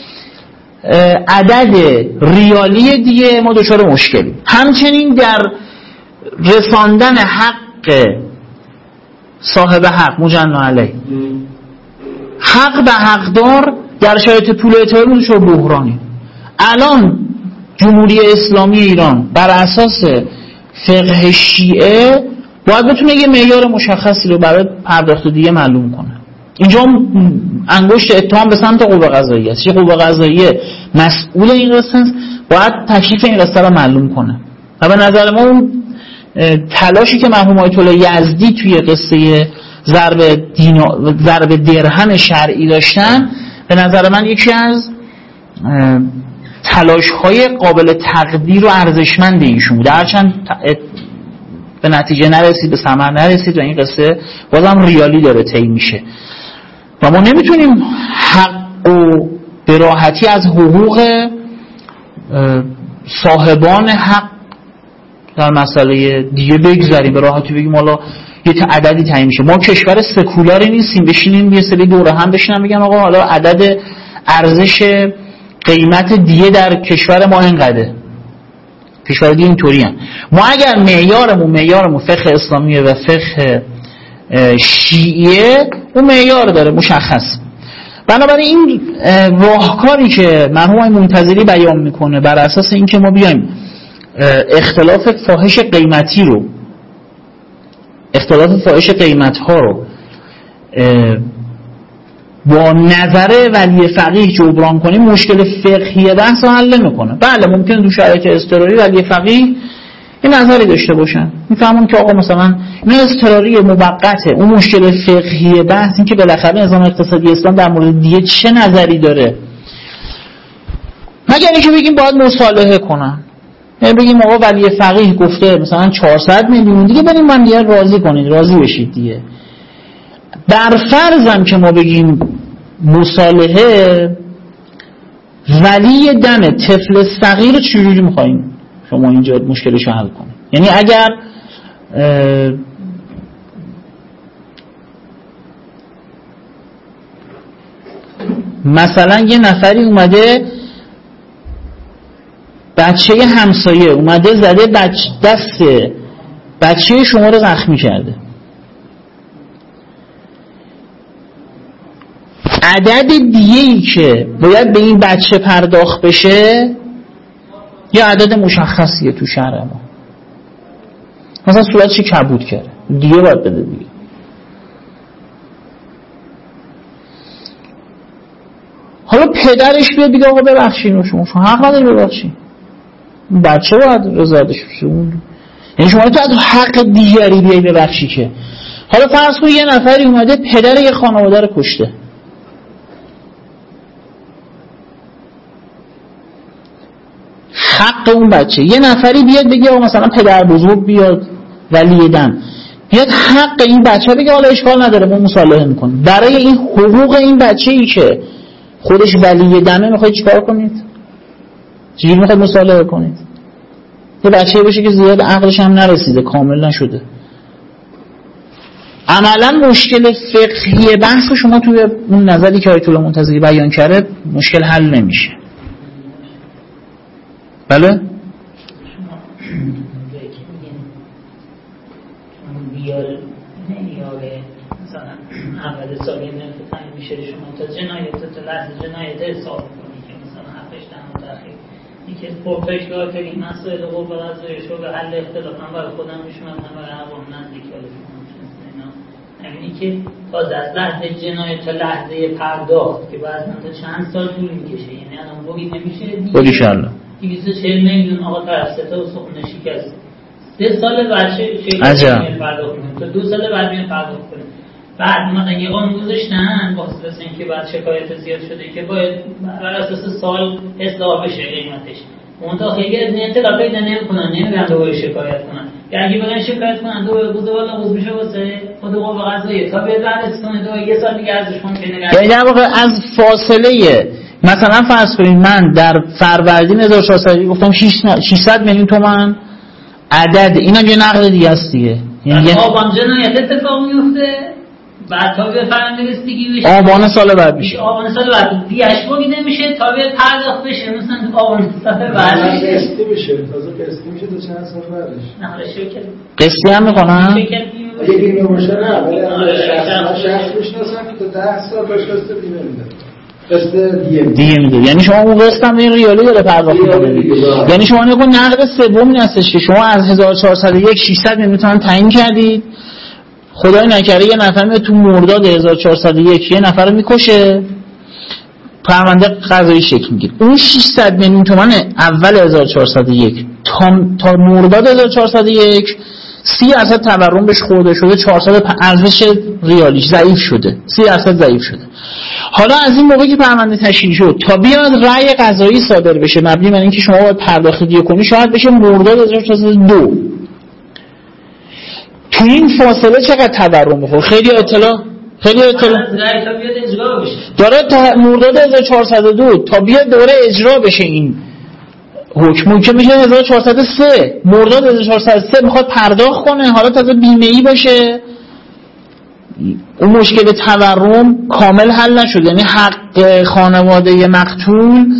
Speaker 2: عدد ریالی دیگه ما دچار مشکلی. همچنین در رساندن حق صاحب حق مجنا علیه، حق به حقدار در شرایط پول اعتباری دچار بحرانی. الان جمهوری اسلامی ایران بر اساس فقه شیعه باید بتونه یه معیار مشخصی رو برای پرداخت دیگه معلوم کنه. اینجا انگشت اتهام به سمت قوه قضاییه است. یه قوه قضاییه مسئول این قصه است، باید تکلیف این قصه رو معلوم کنه. و به نظر ما اون تلاشی که مرحوم آیت الله یزدی توی قصه ضرب دینا ضرب درهم شرعی داشتن، به نظر من یکی از تلاش‌های قابل تقدیر و ارزشمند ایشون بود. هرچند به نتیجه نرسید، به ثمر نرسید و این قصه بازم ریالی داره طی میشه و ما نمیتونیم حق و به راحتی از حقوق صاحبان حق در مسئله دیگه بگذاریم، به راحتی بگیم حالا یه عددی تعیین میشه. ما کشور سکولاری نیستیم بشینیم یه سری دوره هم بشینن بگن آقا حالا عدد ارزش قیمت دیه در کشور ما اینقدره، کشور دیگه اینطوری هم. ما اگر معیارمون معیارمون فقه اسلامیه و فقه شیعیه، اون معیار داره مشخص. بنابراین این راهکاری که مرحوم منتظری بیان میکنه بر اساس اینکه ما بیایم اختلاف فاحش قیمتی رو اختلاف فاحش قیمت ها رو با نظر ولی فقیه جبران کنیم، مشکل فقهی بحث رو حل نمیکنه. بله ممکنه تو شرایط اضطراری ولی فقیه این نظری داشته باشن، میفهمون که آقا مثلا این اضطراری موقته، اون مشکل فقهی بحث این که بالاخره نظام اقتصادی اسلام در مورد دیگه چه نظری داره، مگر اینکه بگیم باید مصالحه کنن، یعنی بگیم آقا ولی فقیه گفته مثلا چهارصد میلیون دیگه بریم من دیگه راضی کنید، راضی بشید دیگه. بر فرضم که ما بگیم مصالحه، ولی دم طفل صغیر رو چجوری میخواییم شما اینجا مشکلش رو حل کنید؟ یعنی اگر مثلا یه نفری اومده بچه همسایه اومده زده بچ دست بچه شما رو زخمی کرده، عدد دیگه‌ای که باید به این بچه پرداخت بشه یه عدد مشخصیه تو شهر ما، مثلا صورتش کبود کرده دیگه باید بده دیگه. حالا پدرش بیاد بگه آقا ببخشید شما شما حق نداری ببخشید، بچه باید رضایتش بشه، یعنی شما تو از حق دیگری بیای ببخشی که. حالا فرض کن یه نفری اومده پدر یه خانواده رو کشته، حق اون بچه، یه نفری بیاد بگه آقا مثلا پدر بزرگ بیاد ولی دم بیاد حق این بچه بگه حالا اشکال نداره ما مصالحه میکنیم، برای این حقوق این بچه ای که خودش ولی دمه میخواید چیکار کنید؟ چجوری میخواید مصالحه کنید؟ یه بچه باشه که زیاد عقلش هم نرسیده، کامل نشده. عملا مشکل فقهی بحث شما توی اون نظری که آیت الله منتظری بیان کرده مشکل حل نمیشه. بله؟
Speaker 4: بیاره نمیاره مثلا اول سال یه نرخ تعیین میشه شما تا جنایت تا لحظه جنایت حساب کنی که مثلا حقش در متأخر اینکه پرفشگاه که این مسائل قوه قضاییش رو به حل اختلاف هم برای خودم میشونم هم برای عوام نزدیک حالا شما اینا یعنی که تا از لحظه جنایت تا لحظه پرداخت که بعد تا چند سال طول میکشه، یعنی الان بگی نمیشه
Speaker 2: بودیش الله
Speaker 4: دویست و چهل میلیون آقا توسط و سخن شکست سه سال بچه شکست پرداخت کنه تا دو سال بعد میان پرداخت کنه. بعد مثلا یه قانون گذاشتن واسه اینکه بعد شکایت زیاد شده که باید بر اساس سال اصلاح بشه قیمتش، منتها خیلی از این اطلاع پیدا نمی‌کنن، نمی‌رن دوباره شکایت کنن، یا اگه بگن شکایت کنن دوباره روز بالا روز میشه واسه خود قوه قضاییه تا بیاد بعد کنه دوباره یه سال دیگه ازش ممکنه.
Speaker 2: یعنی در واقع از فاصله مثلا فرض کنید من در فروردین هزار و چهارصد گفتم ششصد میلیون تومان عدد، اینا یه نقد دیگه است دیگه،
Speaker 4: یعنی آبان جنایت اتفاق میفته بعد تا به فرندگستگی بشه
Speaker 2: آبان سال بعد میشه،
Speaker 4: آبان سال بعد دیگه بگیده میشه تا به پرداخت بشه مثلا آبان سال بعد
Speaker 3: قسطی بشه، تازه قسطی میشه تا چند سال بعدش.
Speaker 4: نه حالا شرکت
Speaker 2: قسطی هم میکنن
Speaker 3: اگه بیمه باشه نه ولی شخص شخص میشناسن که تا ده سال باش قسط بیمه میده، قسط دیگه
Speaker 2: دیگه میده، یعنی شما اون قسط هم این ریالی داره پرداخت میکنه، یعنی شما نگو نقد سوم این هستش که شما از هزار و چهارصد و یک ششصد میلیون تعیین کردید، خدای نکرده یه نفر میاد تو مرداد هزار و چهارصد و یک یه نفر رو میکشه، پرونده قضایی شکل میگیره، اون ششصد میلیون تومان اول هزار و چهارصد و یک تا تا مرداد هزار و چهارصد و یک سی درصد تورم بهش خورده شده، چهارصد ارزش ریالیش ضعیف شده، سی درصد ضعیف شده. حالا از این موقعی که پرونده تشکیل شد تا بیاد رأی قضایی صادر بشه مبنی بر اینکه شما باید پرداخت دیگه کنی، شاید بشه مرداد هزار و چهارصد و دو. تو این فاصله چقدر تورم میخوره؟ خیلی اطلاع خیلی اطلاع داره تا مرداد هزار و چهارصد و دو تا بیاد دوره اجرا بشه این حکم که میشه هزار و چهارصد و سه، مرداد هزار و چهارصد و سه میخواد پرداخت کنه، حالا تازه بیمه ای باشه، اون مشکل تورم کامل حل نشد، یعنی حق خانواده مقتول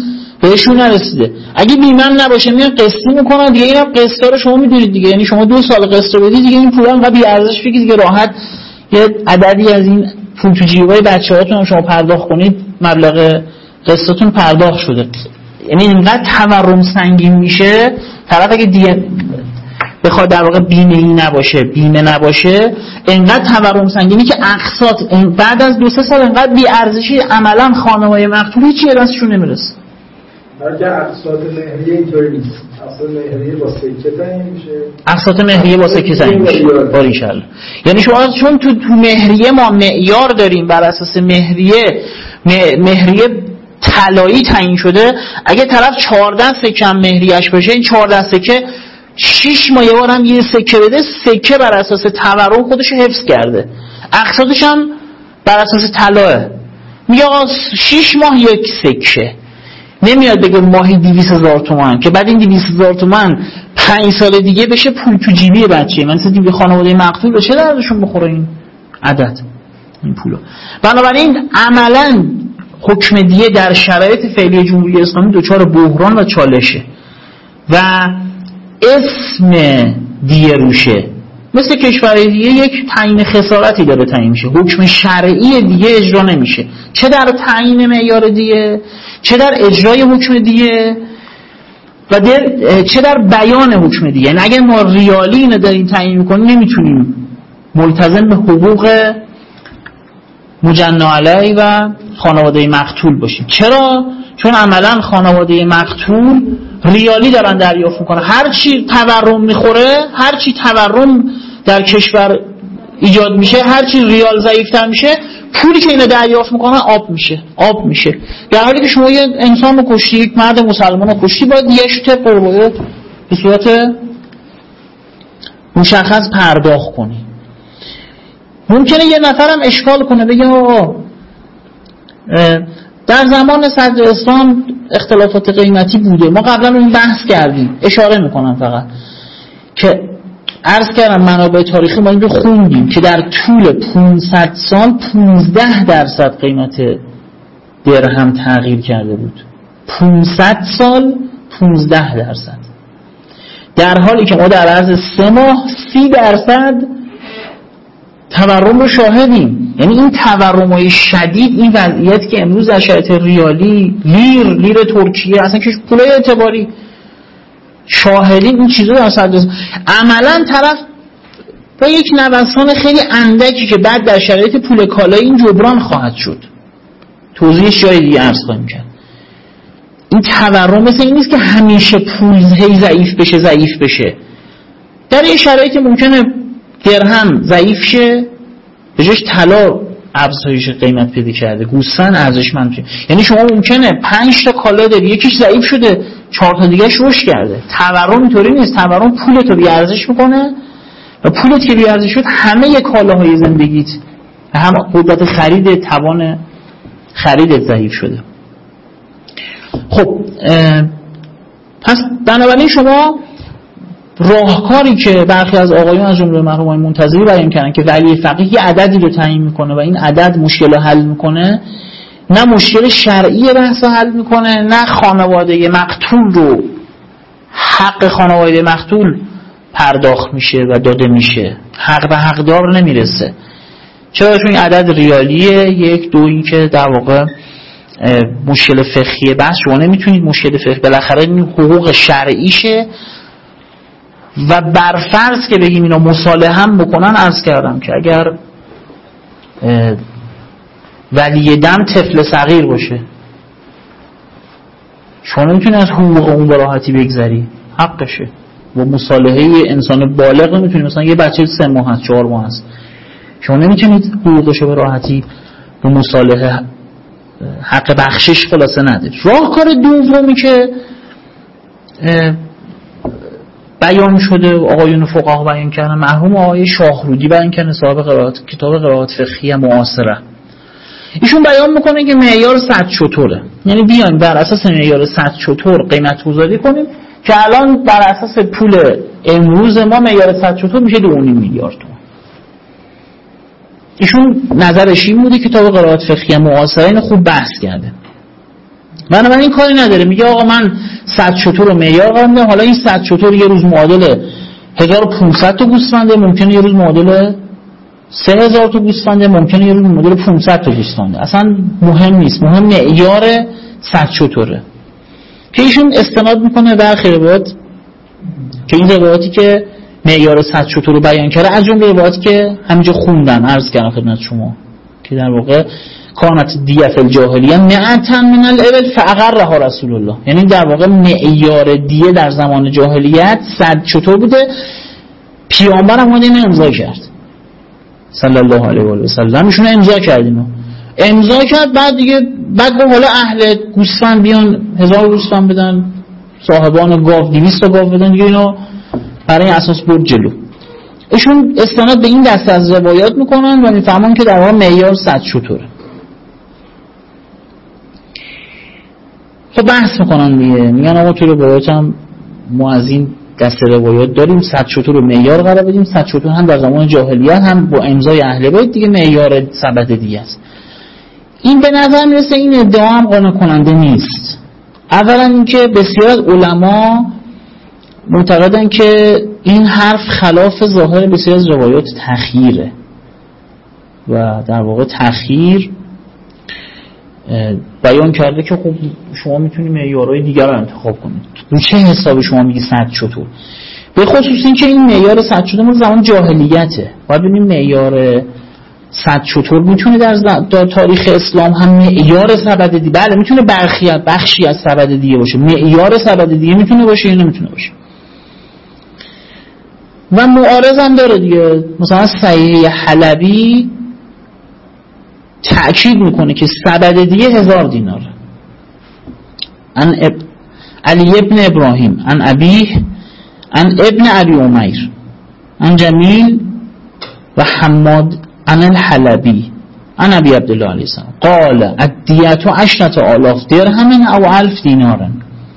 Speaker 2: بهشون نرسیده. اگه بیمه نباشه میان قسطی میکنن دیگه، اینم قسطا رو شما میدونید دیگه، یعنی شما دو سال قسط رو بدید دیگه این پولا انقدر بی ارزش بگید دیگه راحت یه عددی از این پول تو جیبای بچه‌هاتون هم شما پرداخت کنید مبلغ قسطتون پرداخت شده. یعنی اینقدر تورم سنگین میشه طرف اگه دیگه بخواد در واقع بیمه ای نباشه بیمه نباشه اینقدر تورم سنگینی که اقساط بعد از دو سه سال اینقدر بی ارزشی عملا خانواده مقتول هیچی دستشون نمیرسه.
Speaker 3: بلکه اقساط مهریه اینطوری نیست. اقساط مهریه با سکه تعیین میشه.
Speaker 2: اقساط مهریه با سکه تعیین میشه. باریکلا. یعنی شما چون تو تو مهریه ما معیار داریم بر اساس مهریه مهریه طلایی تعیین شده، اگه طرف چهارده سکه هم مهریه‌اش باشه این چهارده سکه شش ماه یه بار هم یه سکه بده، سکه بر اساس تورم خودش حفظ کرده، اقساطش هم بر اساس طلاه. میگه آقا شش ماه یک سکه، نمیاد بگه ماهی دویست هزار تومان که بعد این دویست هزار تومان پنج سال دیگه بشه پول تو جیبی بچه. من مثلا دیگه خانواده مقتول بشه دردشون بخوره این عدد این پولو. بنابراین عملاً حکم دیه در شرایط فعلی جمهوری اسلامی دچار بحران و چالشه و اسم دیه روشه. مثل کشور دیگه یک تعیین خسارتی داره تعیین میشه، حکم شرعی دیگه اجرا نمیشه، چه در تعیین معیار دیه، چه در اجرای حکم دیه و در چه در بیان حکم دیه. یعنی اگر ما ریالی اینو داریم تعیین میکنیم نمیتونیم ملتزم به حقوق مجنا علیه و خانواده مقتول باشیم. چرا؟ چون عملا خانواده مقتول ریالی دارن دریافت میکنن، هر چی تورم میخوره، هر چی تورم در کشور ایجاد میشه، هر چی ریال ضعیفتر میشه، پولی که اینا دریافت میکنن آب میشه آب میشه در حالی که شما یه انسان رو کشتی، یک مرد مسلمان رو کشتی، باید دیگه طبق روایت به صورت مشخص پرداخت کنی. ممکنه یه نفرم اشکال کنه بگه آقا در زمان صدر اسلام اختلافات قیمتی بوده، ما قبلا رو این بحث کردیم، اشاره میکنم فقط که عرض کردم منابع تاریخی ما این رو خوندیم که در طول پانصد سال پانزده درصد قیمت درهم تغییر کرده بود. پانصد سال پانزده درصد، در حالی که ما در عرض سه ماه سی درصد تورم رو شاهدیم. یعنی این تورم‌های شدید، این وضعیت که امروز در شرایط ریالی لیر لیر ترکیه اصلا که پولای اعتباری شاهدیم، این چیزا در صدر عملاً طرف با یک نوسان خیلی اندکی که بعد در شرایط پول کالایی این جبران خواهد شد. توضیحش جای دیگه عرض خواهیم کرد. این تورم مثل این نیست که همیشه پول هی ضعیف بشه ضعیف بشه. در این شرایط ممکنه درهم ضعیف شه، به جاش طلا افزایش قیمت پیدا کرده، گوسفند ارزشمند شه. یعنی شما ممکنه پنج تا کالا داری، یکیش ضعیف شده، چهار تا دیگه‌اش رشد کرده. تورم اینطوری نیست، تورم پولت رو بی ارزش میکنه و پولت که بی ارزش شد همه کالاهای زندگیت، هم قدرت خرید، توان خریدت ضعیف شده. خب پس بنابراین شما راهکاری که برخی از آقایون از جمله مرحوم آقای منتظری بیان کردن که ولی فقیه یه عددی رو تعیین میکنه و این عدد مشکل رو حل میکنه، نه مشکل شرعی بحث رو حل میکنه، نه خانواده مقتول رو حق خانواده مقتول پرداخت میشه و داده میشه، حق به حقدار نمیرسه. چرا؟ چون این عدد ریالیه. یک دو این که در واقع مشکل فقهی بحث، شما نمیتونید مشکل فقهی، بالاخره این حقوق شرعیشه و برفرض که بگیم اینا مصالحه هم بکنن، عرض کردم که اگر ولی دم طفل صغیر باشه شما نمیتونی از حقوق اون به راحتی بگذری، حقشه. و مصالحه انسان بالغ نمیتونی، مثلا یه بچه سه ماه هست چهار ماه هست، شما نمیتونید حقوقشو به راحتی به مصالحه حق بخشش خلاصه نده. راهکار دومی که بیان شده آقایون فقها بیان کردن، مرحوم آقای شاهرودی بیان کردن صاحب قرائت کتاب قرائت فقهی معاصره، ایشون بیان میکنه که معیار صد چطوره، یعنی بیان بر اساس معیار صد چطور قیمت گذاری کنیم که الان بر اساس پول امروز ما معیار صد چطور میشه دو و نیم میلیارد تومان. ایشون نظرش این بوده، کتاب قرائت فقهی معاصره اینو خوب بحث کرده بنابراین این کاری نداره میگه آقا من صد شتر رو معیار قرار میدم، حالا این صد شتر یه روز معادل هزار و پانصد تا گوسفنده، ممکنه یه روز معادل سه هزار تا گوسفنده، ممکنه یه روز معادل پانصد تا گوسفنده، اصلا مهم نیست، مهم معیار صد شتره که ایشون استناد میکنه برخی روایات که این روایاتی که معیار صد شتر رو بیان کرده از جمله روایاتی که همینجا خوندم عرض کردم خدمت شما که در واقع کانت دیه فی الجاهلیه مئتا من الابل فاقرها رسول الله، یعنی در واقع معیار دیه در زمان جاهلیت صد شتر بوده، پیامبر هم اینو امضا کرد صلی الله علیه و سلم، ایشون امضا کرد اینو امضا کرد بعد دیگه بعد گفت حالا اهل گوسفند بیان هزار گوسفند بدن، صاحبان گاو دویست تا گاو بدن، دیگه اینو برای اساس برد جلو. ایشون استناد به این دسته از روایات میکنن و میفهمن که در واقع معیار صد شتره. خب بحث میکنن دیگه، میگن آقا تو روایات هم ما از این دسته روایات داریم صد شتر رو معیار قرار بدیم، صد شتر هم در زمان جاهلیت هم با امضای اهل بیت دیگه معیار سبد دیگه است. این به نظر میرسه این ادعا هم قانع کننده نیست. اولا اینکه بسیار از علما معتقدن که این حرف خلاف ظاهر بسیار از روایات تخییره و در واقع تخییر بیان کرده که خب شما میتونید معیارهای دیگر رو انتخاب کنید. رو چه حسابی شما میگی صد شتر؟ به خصوص این که این معیار صد شتر مال زمان جاهلیته. باید ببینیم معیار صد شتر میتونه در, در تاریخ اسلام هم معیار سبد دیگه، بله میتونه برخی بخشی از سبد دیگه باشه، معیار سبد دیگه میتونه باشه یا نمیتونه باشه. و معارض هم داره دیگه، مثلا صحیح حلبی تأکید میکنه که سبد دیگه هزار دینار. ان اب... علی ابن ابراهیم ان ابیه ان ابن ابی امیر ان جمیل و حماد ان الحلبی ان ابی عبدالله علیه السلام قال الدیت عشرة آلاف درهم او الف دینار.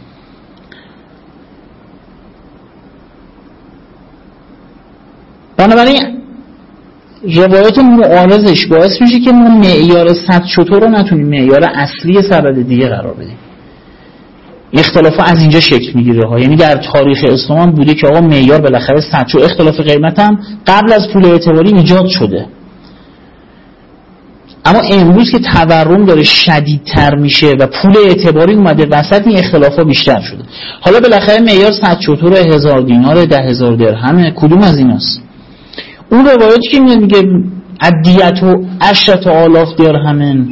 Speaker 2: بنابراین روایات معارضش باعث میشه که ما معیار صد شتر رو نتونیم معیار اصلی سبد دیگه قرار بدیم. اختلاف از اینجا شکل میگیره ها، یعنی در تاریخ اسلام هم بوده که آقا معیار بالاخره صد شتر، اختلاف قیمت هم قبل از پول اعتباری ایجاد شده، اما امروز که تورم داره شدیدتر میشه و پول اعتباری اومده وسط، این اختلافا بیشتر شده. حالا بالاخره معیار صد شتر هزار دینار ده هزار درهم کدوم از ایناست؟ اون روایاتی که میگه الدیت و عشرة آلاف درهم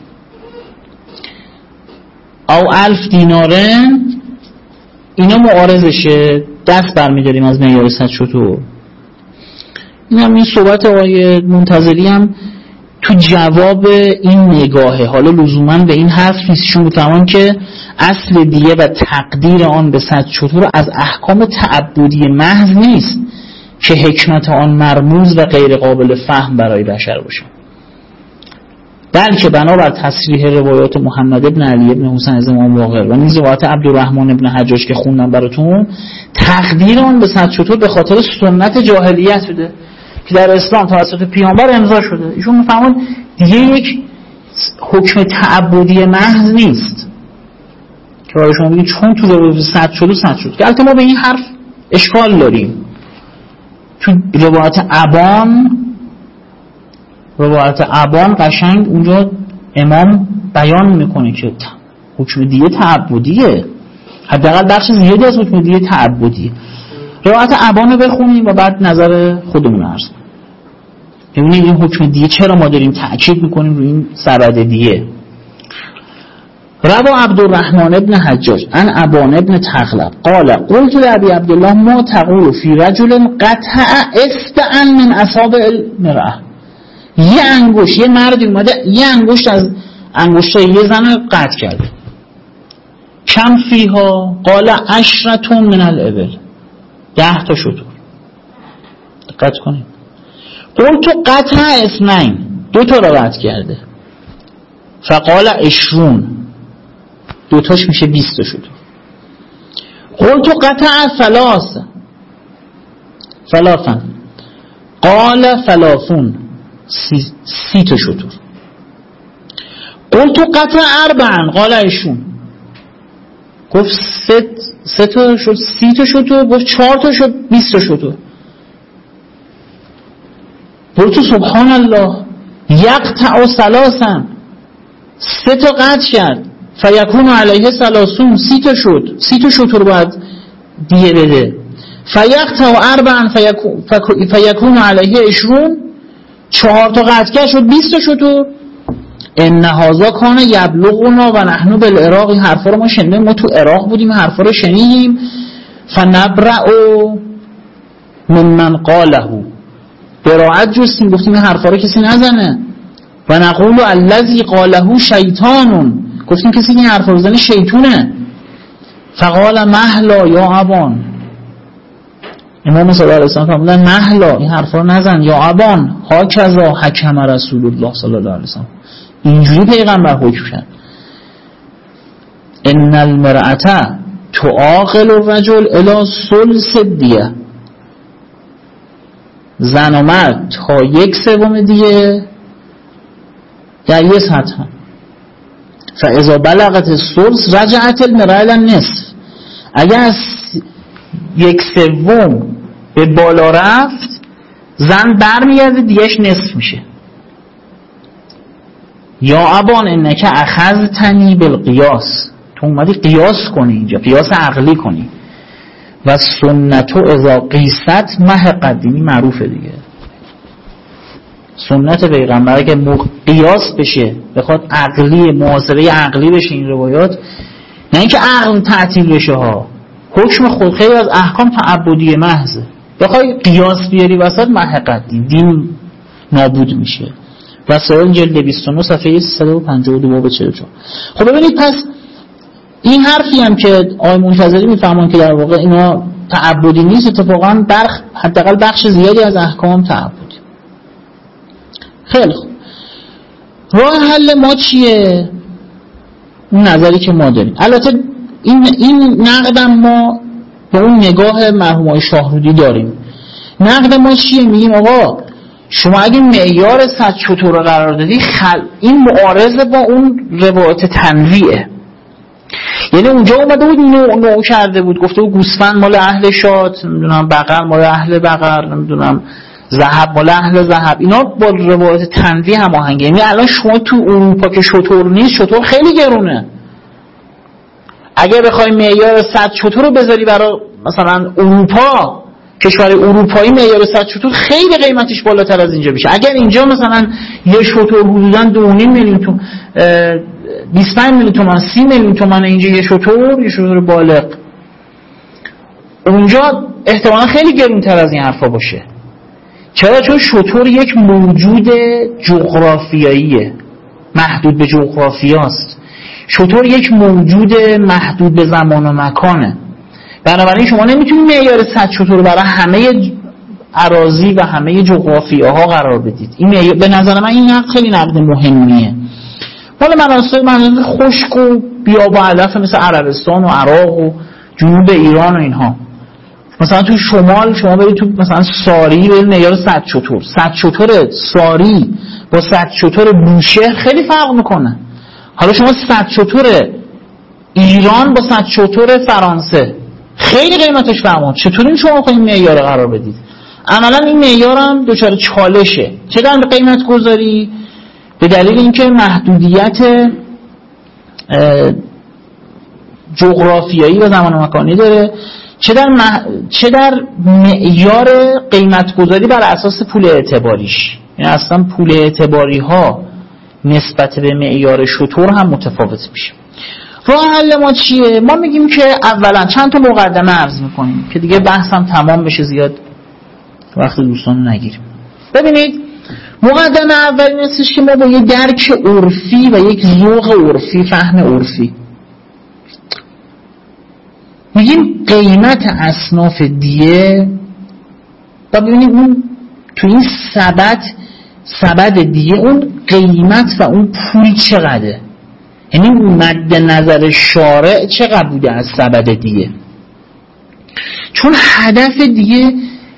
Speaker 2: او الف دینارن، اینا معارضشه، دست برمیداریم از معیار صد شتر. این هم این صحبت آقای منتظری هم تو جواب این نگاهه، حالا لزوما به این حرف نیستشون بفهمن که اصل دیه و تقدیر آن به صد شتر از احکام تعبدی محض نیست که حکمت آن مرموز و غیر قابل فهم برای بشر باشه، بلکه بنابر تصریح روایات محمد ابن علی ابن حسین از امام باقر و نیز روایات عبدالرحمن ابن حجاج که خوندم براتون، تقدیر آن به صد شتر به خاطر سنت جاهلیت بوده که در اسلام توسط پیامبر امضا شده. ایشون میفهمون دیگه یک حکم تعبدی محض نیست که برای شما بگید چون تو روایات صد شده صد شد، که البته ما به این حرف اشکال داریم. تو روایت ابان روایت ابان قشنگ اونجا امام بیان میکنه که حکم دیه تعبدیه، حداقل بخش زیادی از حکم دیه تعبدیه. روایت ابان رو بخونیم و بعد نظر خودمون عرض کنیم. این حکم دیه چرا ما داریم تأکید میکنیم روی این سبد دیه؟ روى عبدالرحمن ابن حجاج عن ابان ابن تغلب قال قلت لأبي عبدالله ما تقول في رجل قطع اصبعا من اصابع المرأة. یه انگشت، یه مردی اومده یه انگشت از انگشتای یه زن قطع کرده. کم فیها؟ قال عشرة من الابل، ده تا شتر. دقت کنید. قلت قطع اثنین، دو تا را قطع کرده. فقال عشرون، دوتاش میشه بیست تا شتر. قلت قطع ثلاث ثلاثا قال ثلاثون، سی, سی تا شتر. قلت قطع اربعا قال عشرون، گفت سه سه تا شد سی تا شطور، گفت چهار تا شد بیست تا شطور. قلت سبحان الله یقطع ثلاثا، سه تا قطع کرد، فیکون علیه ثلاثون، سی تا شد، سی تا شطور باید دیه بده. فیقطع اربعا فیکون علیه عشرون، چهار تا قطع کرد شد بیست تا شطور. ان هذا کان یبلغنا و نحن بالعراق، این حرفا رو ما شنیدیم، ما تو عراق بودیم حرفا رو شنیدیم. فنبرأ ممن قاله، براعت جستیم گفتیم این حرفا رو کسی نزنه. و نقول الذی قاله شیطان، گفتیم کسی این حرفا رو زنه شیطونه. فقال مهلا یا ابان، امام صلی الله علیه و سلم فرمودن مهلا این حرفا رو نزن یا ابان، هاکذا حکم رسول الله صلی الله علیه و سلم، اینجوری پیغمبر حکم کرد. ان المرأة تعاقل الرجل الی ثلث دیه، زن و مرد تا یک سوم دیه در یه سطح. فاذا بلغت الثلث رجعت المرأة الی النصف، اگر از یک سوم به بالا رفت زن برمیگرده دیگهش نصف میشه. یا ابان انک اخذتنی بالقیاس، تو اومدی قیاس کنی اینجا، قیاس عقلی کنی. و سنتو اذا قیست مه قدیمی معروفه دیگه، سنت پیغمبر که قیاس بشه بخواد عقلی محاسبه عقلی بشه این روایات، نه اینکه عقل تعطیل بشه ها، حکم خود خیلی از احکام تعبدی محضه، بخوای قیاس بیاری وسط مه قدیم دین نابود میشه. وسائل جلد بیست و نه صفحه صد و پنجاه و دو باب چهل و چهار. خب ببینید پس این حرفی هم که آقای منتظری میفهمن که در واقع اینا تعبدی نیست، اتفاقا برخ حداقل بخش زیادی از احکام تعبدی. خیلی خوب، راه حل ما چیه؟ اون نظری که ما داریم. البته این این نقدم ما به اون نگاه مرحوم آقای شاهرودی داریم. نقد ما چیه؟ میگیم آقا شما اگه معیار صد شطور رو قرار دادی خل... این معارضه با اون روایت تنویعه، یعنی اونجا اومده بود نوع نوع کرده بود، گفته بود گوسفند مال اهل شات، نمیدونم بقر مال اهل بقر، نمیدونم ذهب مال اهل ذهب، اینا با روایت تنویع هماهنگه. یعنی الان شما تو اروپا که شطور نیست، شطور خیلی گرونه، اگه بخوای معیار صد شطور رو بذاری برای مثلا اروپا، کشور اروپایی، معیار صد شطور خیلی قیمتش بالاتر از اینجا میشه. اگر اینجا مثلا یه شطور حدوداً دو و نیم میلیون تومان، بیست و پنج میلیون تومان، سی میلیون تومان، اینجا یه شطور، یه شطور بالغ، اونجا احتمالاً خیلی گرونتر از این حرفا باشه. چرا؟ چون شطور یک موجود جغرافیاییه، محدود به جغرافیاست. شطور یک موجود محدود به زمان و مکانه. بنابراین شما نمیتونید معیار صد شطور برای همه اراضی و همه جغرافیاها قرار بدید. این معیار به نظر من این نقد خیلی نقد مهمیه. مال مناطق مناطق خشک و بیاب و علف مثل عربستان و عراق و جنوب ایران و اینها، مثلا تو شمال شما برید تو مثلا ساری برید معیار صد شطور، صد شطور ساری با صد شطور بوشهر خیلی فرق میکنه. حالا شما صد شطور ایران با صد شطور فرانسه خیلی قیمتش فرق، چطوری شما خواهید معیار قرار بدید؟ عملا این معیار هم دچار چالشه. چرا قیمت گذاری؟ به دلیل اینکه محدودیت جغرافیایی و زمان و مکانی داره، چه در مح... چه در معیار قیمت گذاری بر اساس پول اعتباریش. یعنی اصلا پول اعتباری ها نسبت به معیار شطور هم متفاوت میشه. راه حل ما چیه؟ ما میگیم که اولا چند تا مقدمه عرض میکنیم که دیگه بحثم تمام بشه، زیاد وقت دوستان نگیریم. ببینید، مقدمه اولی نیستش که ما با یه درک عرفی و یک ذوق عرفی، فهم عرفی، میگیم قیمت اصناف دیه و ببینید اون تو این سبد سبد دیه اون قیمت و اون پول چقدره، یعنی مد نظر شارع چقدر بوده از سبد دیه. چون هدف دیه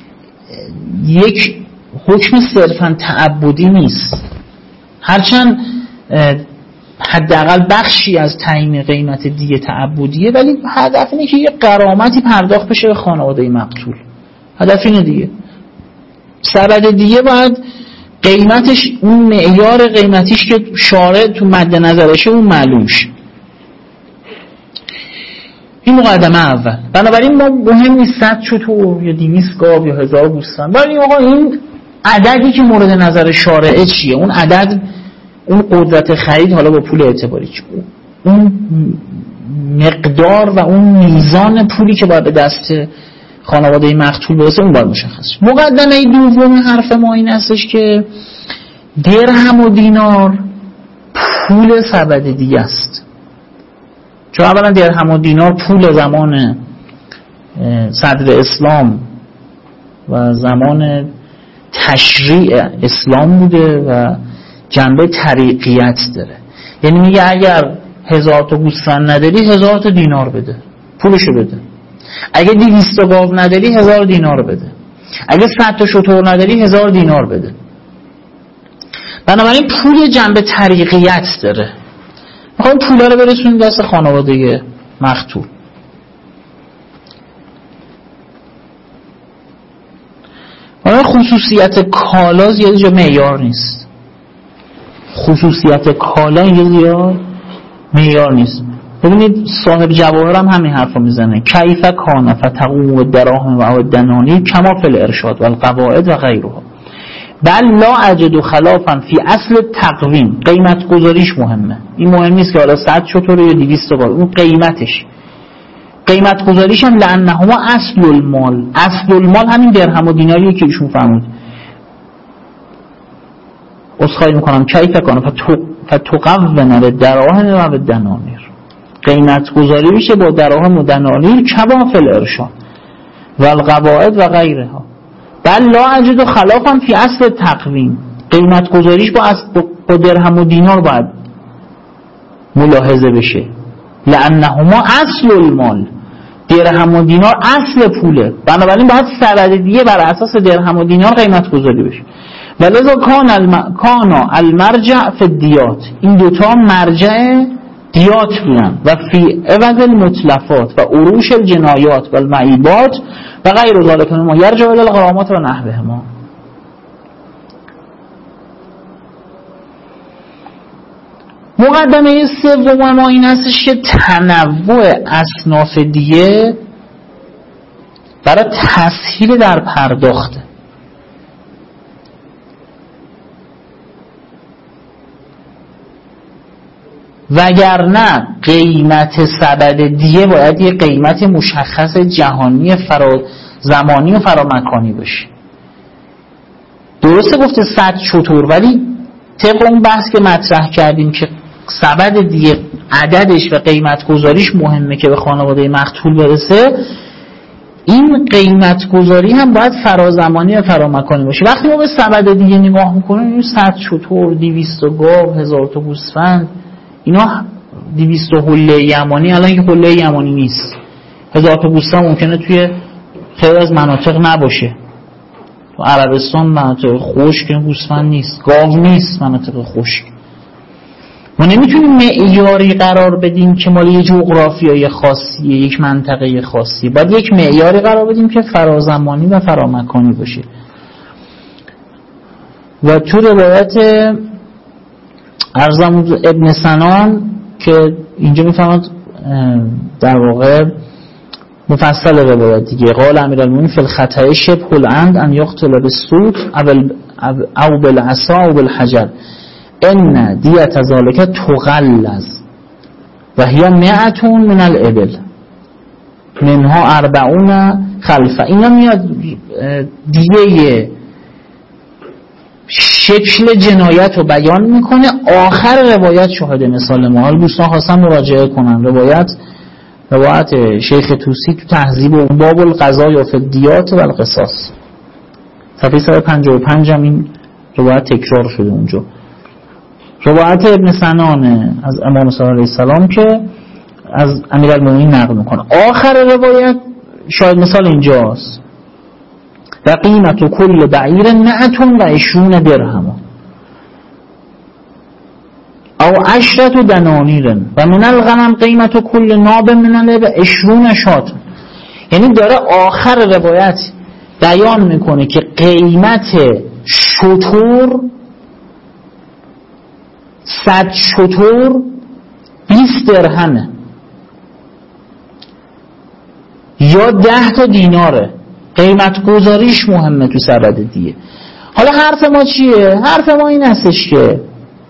Speaker 2: یک حکم صرفاً تعبدی نیست، هرچند حداقل بخشی از تعیین قیمت دیه تعبدیه، ولی هدف اینه که یه غرامتی پرداخت بشه به خانواده مقتول. هدف اینه دیگه. سبد دیه باید قیمتش اون معیار قیمتیش که شارع تو مد نظرشه اون معلوم شه. این مقدمه اول. بنابراین ما مهم نیست صد چطور یا دویست گاو یا هزار گوسفند، ولی آقا این عددی که مورد نظر شارعه چیه؟ اون عدد، اون قدرت خرید حالا با پول اعتباری چیه؟ اون مقدار و اون میزان پولی که باید به دست خانواده مقتول برسه اون باید مشخص شه. مقدمه دوم حرف ما این هستش که درهم و دینار پول سبد دیگه است. چون اولا درهم و دینار پول زمان صدر اسلام و زمان تشریع اسلام بوده و جنبه طریقیت داره. یعنی میگه اگر هزار تا گوسفند نداری هزار تا دینار بده، پولشو بده. اگه دویست تا گاو نداری هزار دینار بده. اگه صد تا شتر نداری هزار دینار بده. بنابراین پول جنبه طریقیت داره. میخوایم پولا رو برسونیم دست خانواده مقتول. حالا خصوصیت کالا زیاد جا معیار نیست. خصوصیت کالا اینجا معیار نیست. ببینید صاحب جواهر هم همین حرفا میزنه. کیف کان فتقوم الدراهم و الدنانیر کما فی الارشاد و القواعد و غیرها. بل لا اجد خلافا فی اصل تقویم. قیمت گذاریش مهمه. این مهم نیست که حالا صد شتر یا دویست تا، اون قیمتش. قیمت گذاریش هم لانهما اصل المال. اصل المال همین درهم و دیناریه که ایشون فرمود. اسخای میکنم کیف کان فتقوم الدراهم و الدنانیر. قیمت گذاری میشه با دراهم و دنانیر کما فی الارشاد و القواعد و غیرها. بل لا اجد خلافا فی اصل تقویم. قیمت گذاریش با با درهم و دینار باید ملاحظه بشه. لانهما اصل المال. درهم و دینار اصل پوله. بنابراین باید سبد دیگه بر اساس درهم و دینار قیمت گذاری بشه. ولذا کان الم... کانا المرجع فی الدیات. این دوتا مرجع دیات بودن و فی عوض المتلفات و عروش الجنایات و المعیبات و غیر ذلک مما یرجع الی الغرامات و نحوهما. مقدمه سوم ما این هستش که تنوع اصناف دیه برای تسهیل در پرداخته. وگرنه قیمت سبد دیه باید یه قیمت مشخص جهانی فرا زمانی و فرامکانی باشه. درسته گفته صد شتر، ولی طبق اون بحث که مطرح کردیم که سبد دیه عددش و قیمت گذاریش مهمه که به خانواده مقتول برسه، این قیمت گذاری هم باید فرازمانی و فرامکانی باشه. وقتی ما به سبد دیه نگاه میکنیم این صد شتر، دویست گاو، هزار تا گوسفند، اینا دویست حله یمانی، الان که حله یمانی نیست. هزار تا گوسفند ممکنه توی خیلی از مناطق نباشه. تو عربستان مناطق خشک گوسفند نیست، گاو نیست مناطق خشک. ما نمیتونیم معیاری قرار بدیم که مال یه جغرافیای خاصیه، یک منطقه خاصیه. باید یک معیاری قرار بدیم که فرازمانی و فرامکانی باشه. و تو روایت ارزم ابن سنان که اینجا میفهمد در واقع مفصل روایت دیگه، قال امیرالمومنین فی الخطأ شبه العمد ان یقتل بالسوط او بالعصا او بالحجر ان دیت ذلک تغلظ و هی مئة من الابل منها اربعون خلفه. اینا میاد دیگه شکل جنایت رو بیان میکنه. آخر روایت شاهد مثال ما. حالا دوستان خواستم مراجعه کنن روایت روایت شیخ توسی تو تهذیب و باب القضا یا فی الدیات و القصاص صفحه صد و پنجاه و پنج هم این روایت تکرار شده اونجا. روایت ابن سنان از امام صلی الله علیه السلام که از امیرالمومنین نقل میکنه. آخر روایت شاید مثال اینجاست. و قیمت کل بعیر مئة و عشرون درهم. او عشرت و دنانیرن و من الغنم قیمت و کل ناب من الابل عشرون شات. یعنی داره آخر روایت بیان میکنه که قیمت شتر صد شتر بیست درهمه یا ده تا دیناره. قیمت گذاریش مهمه تو سبد دیه. حالا حرف ما چیه؟ حرف ما این هستش که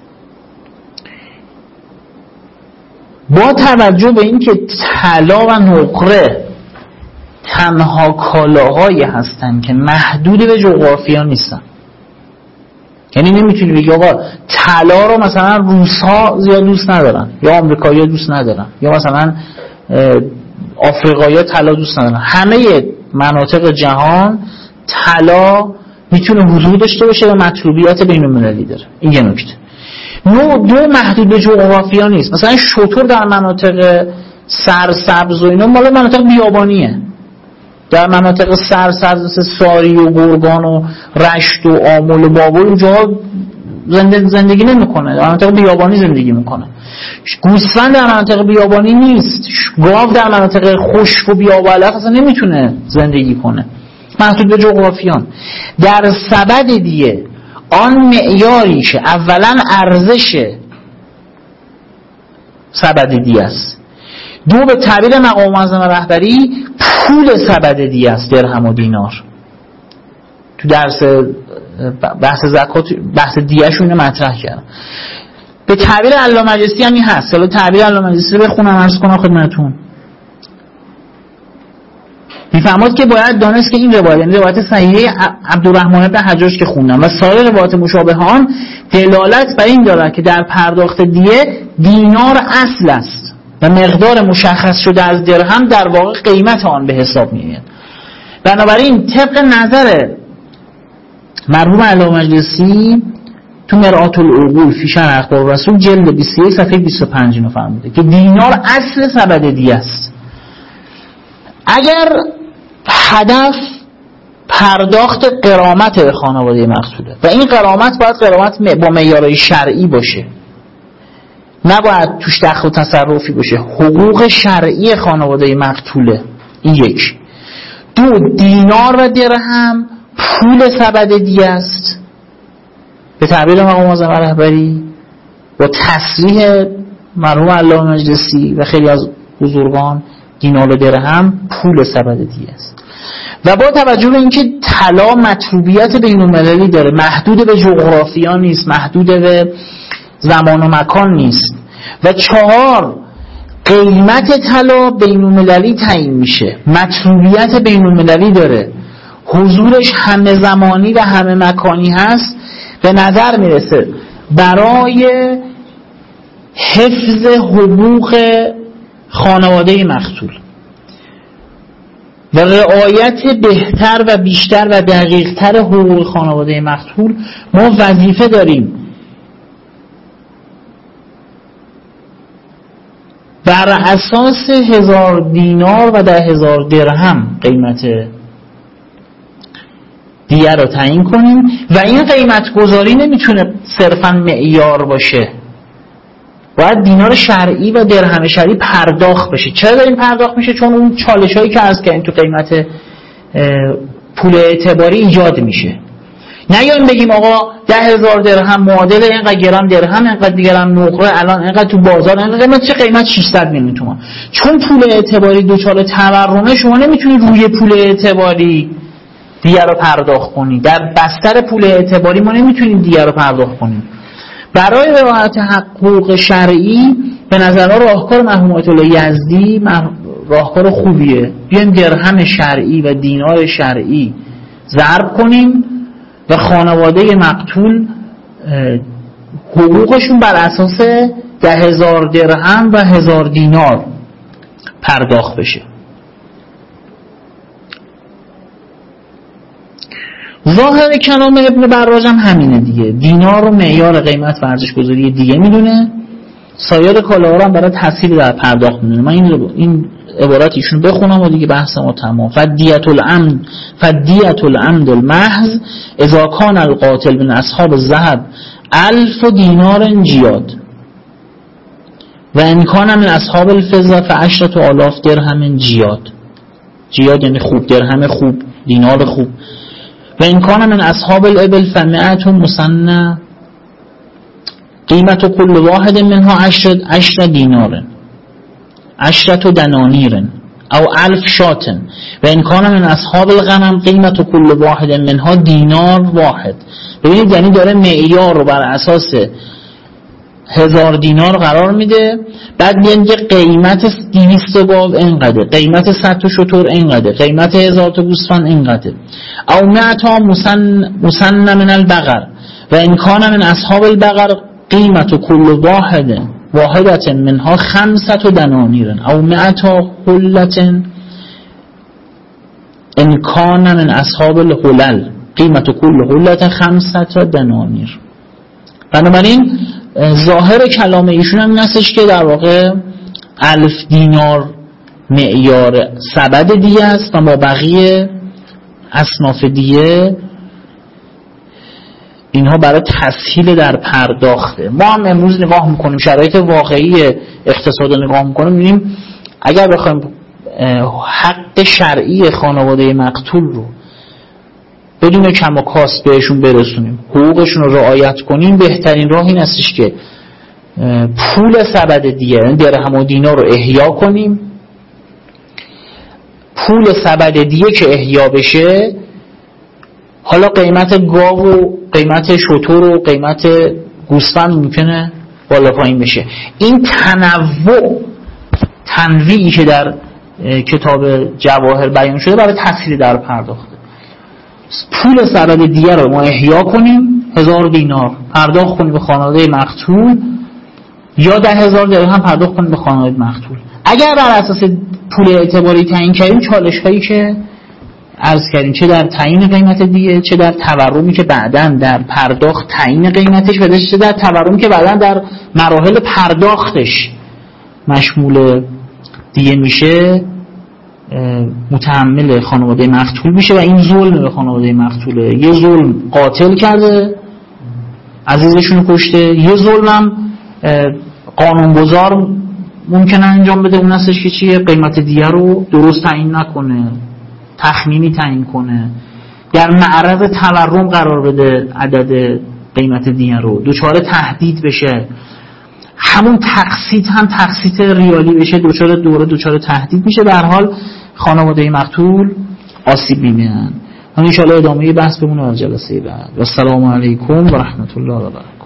Speaker 2: با توجه به این که طلا و نقره تنها کالاهایی هستن که محدود به جغرافیا نیستن، یعنی نمیتونی بگی آقا طلا رو مثلا روس‌ها زیاد دوست ندارن یا آمریکایی‌ها دوست ندارن یا مثلا آفریقایی‌ها طلا دوست ندارن. همه مناطق جهان طلا میتونه حضور داشته باشه و مطلوبیت بین‌المللی داره. این یه نکته. نوع دو محدود به جغرافیا نیست. مثلا شتر در مناطق سرسبز و اینا مال مناطق بیابانیه. در مناطق سرسبز مثل ساری و گرگان و رشت و آمل و بابل اونجا زندگی نمیکنه، در مناطق بیابانی زندگی میکنه. گوسفند در مناطق بیابانی نیست، گاو در مناطق خشک و بیابالخ اصلا نمیتونه زندگی کنه، محدود به جغرافیان. در سبد دیه آن معیاری که اولا ارزش سبد دیه است، دو به تعبیر مقام معظم رهبری پول سبد دیه است، درهم و دینار. تو درس بحث زکات بحث دیه‌شون مطرح کردم. به تعبیر علامه مجلسی هم این هست. حالا تعبیر علامه مجلسی رو بخونم عرض کنم خدمتتون. میفهمید که باید دانست که این روایت، یعنی روایت صحیحه عبدالرحمن بن حجاج که خوندم و سایر روایات مشابه آن دلالت بر این دارد که در پرداخت دیه دینار اصل است و مقدار مشخص شده از درهم در واقع قیمت آن به حساب میآید. بنابراین طبق نظر مرحوم علامه مجلسی تو مرآت العقول فی شرح اخبار رسول جلد بیست و یک صفحه بیست و پنج اینو فرموده که دینار اصل سبد دیه است. اگر هدف پرداخت غرامت به خانواده مقتوله و این غرامت باید غرامت با معیارهای شرعی باشه، نباید توش دخل و تصرفی باشه، حقوق شرعی خانواده مقتوله. این یک. دو، دینار و درهم پول سبد دیه است به تعبیر مقام معظم رهبری و تصریح مرحوم علامه مجلسی و خیلی از بزرگان. دینار و درهم پول سبد دیه است و با توجه به اینکه طلا مطلوبیت بین‌المللی داره، محدود به جغرافیا نیست، محدود به زمان و مکان نیست. و چهار، قیمت طلا بین‌المللی تعیین میشه، مطلوبیت بین‌المللی داره، حضورش همه زمانی و همه مکانی هست. به نظر میرسه برای حفظ حقوق خانواده مقتول و رعایت بهتر و بیشتر و دقیقتر حقوق خانواده مقتول ما وظیفه داریم بر اساس هزار دینار و ده هزار درهم قیمت دیه رو تعیین کنیم و این قیمت گذاری نمیتونه صرفا معیار باشه، باید دینار شرعی و درهم شرعی پرداخت بشه. چرا داریم پرداخت میشه؟ چون اون چالش هایی که از که این تو قیمت پول اعتباری ایجاد میشه. نیاییم بگیم آقا ده هزار درهم معادل اینقدر گرم درهم، اینقدر گرم نقره، الان اینقدر تو بازار اینقدر قیمت چه قیمت ششصد میلیون تومان. چون پول اعتباری دوچار تورمه شما نمیتونی روی پول اعتباری دیگه رو پرداخت کنی، در بستر پول اعتباری ما نمیتونیم دیگه رو پرداخت کنیم. برای رعایت حقوق شرعی به نظر من راهکار مرحوم آیت الله یزدی راهکار خوبیه. بیایم درهم شرعی و دینار شرعی ضرب کنیم و خانواده مقتول حقوقشون بر اساس ده هزار درهم و هزار دینار پرداخت بشه. ظاهر کلام ابن براج هم همینه دیگه، دینار رو معیار قیمت و ارزش گذاری دیگه میدونه، سایر کالاها رو هم برای تسهیل در پرداخت میدونه. من این این عبارت ایشون بخونم و دیگه بحث ما تمام. فدیت العمد فدیت العمد المحض اذا کان القاتل من اصحاب الذهب الف دینار جیاد. و انکان من اصحاب الفضه فعشرت آلاف درهم جیاد. جیاد یعنی خوب، درهم خوب، دینار خوب. و انکان من اصحاب الابل فمئت مسنه قیمت کل واحد منها عشر عشر دینار عشرت دنانیر او الف شاتن. و انکان من اصحاب الغنم قیمت کل واحد منها دینار واحد. ببینید یعنی داره معیار رو بر اساس هزار دینار قرار میده، بعد میگه قیمت دویست گاو اینقدر، قیمت صد تا شتر اینقدر، قیمت هزار تا گوسفند اینقدر. او معتا مسن مسن من البقر و ان کان من اصحاب البقر قیمت کل واحد واحدت منها خمسة دنانیر او معتا حلت ان کان من اصحاب الحلل قیمت کل حلت خمسة دنانیر. بنابراین ظاهر کلام ایشون هم این هستش که در واقع الف دینار معیار سبد دیه است و با بقیه اصناف دیه اینها برای تسهیل در پرداخته. ما هم امروز نگاه میکنیم شرایط واقعی اقتصاد رو نگاه میکنیم، میبینیم اگر بخوایم حق شرعی خانواده مقتول رو بدون کم و کاست بهشون برسونیم، حقوقشون رو رعایت کنیم، بهترین راه این هستش که پول سبد دیه درهم و دینار رو احیا کنیم. پول سبد دیه که احیا بشه، حالا قیمت گاو و قیمت شتر و قیمت گوسفند ممکنه بالا پایین بشه. این تنوع تنویعی که در کتاب جواهر بیان شده برای تسهیل در پرداخته. پول سبد دیگه رو ما احیا کنیم، هزار دینار پرداخت کنیم به خانواده مقتول یا ده هزار درهم پرداخت کنیم به خانواده مقتول. اگر بر اساس پول اعتباری تعیین کردیم، چالش هایی که عرض کردیم چه در تعیین قیمت دیگه، چه در تورمی که بعداً در پرداخت تعیین قیمتش و چه در تورمی که بعداً در مراحل پرداختش مشمول دیگه میشه، متحمل خانواده مقتول میشه و این ظلم به خانواده مقتوله. یه ظلم قاتل کرده، عزیزشون کشته، یه ظلمم قانونگذار ممکنه انجام بده، اون هستش که چیه؟ قیمت دیگه رو درست تعیین نکنه، تخمینی تعیین کنه، در معرض تورم قرار بده عدد قیمت دیگه رو، دوچاره تهدید بشه، همون تقسیط هم تقسیط ریالی بشه، دوچاره دوره دوچاره تهدید میشه. به هر حال خانواده مقتول آسیب میبینن. ان شاء الله ادامه بحث بمونه در جلسه بعد. و السلام علیکم و رحمت الله و برکاته.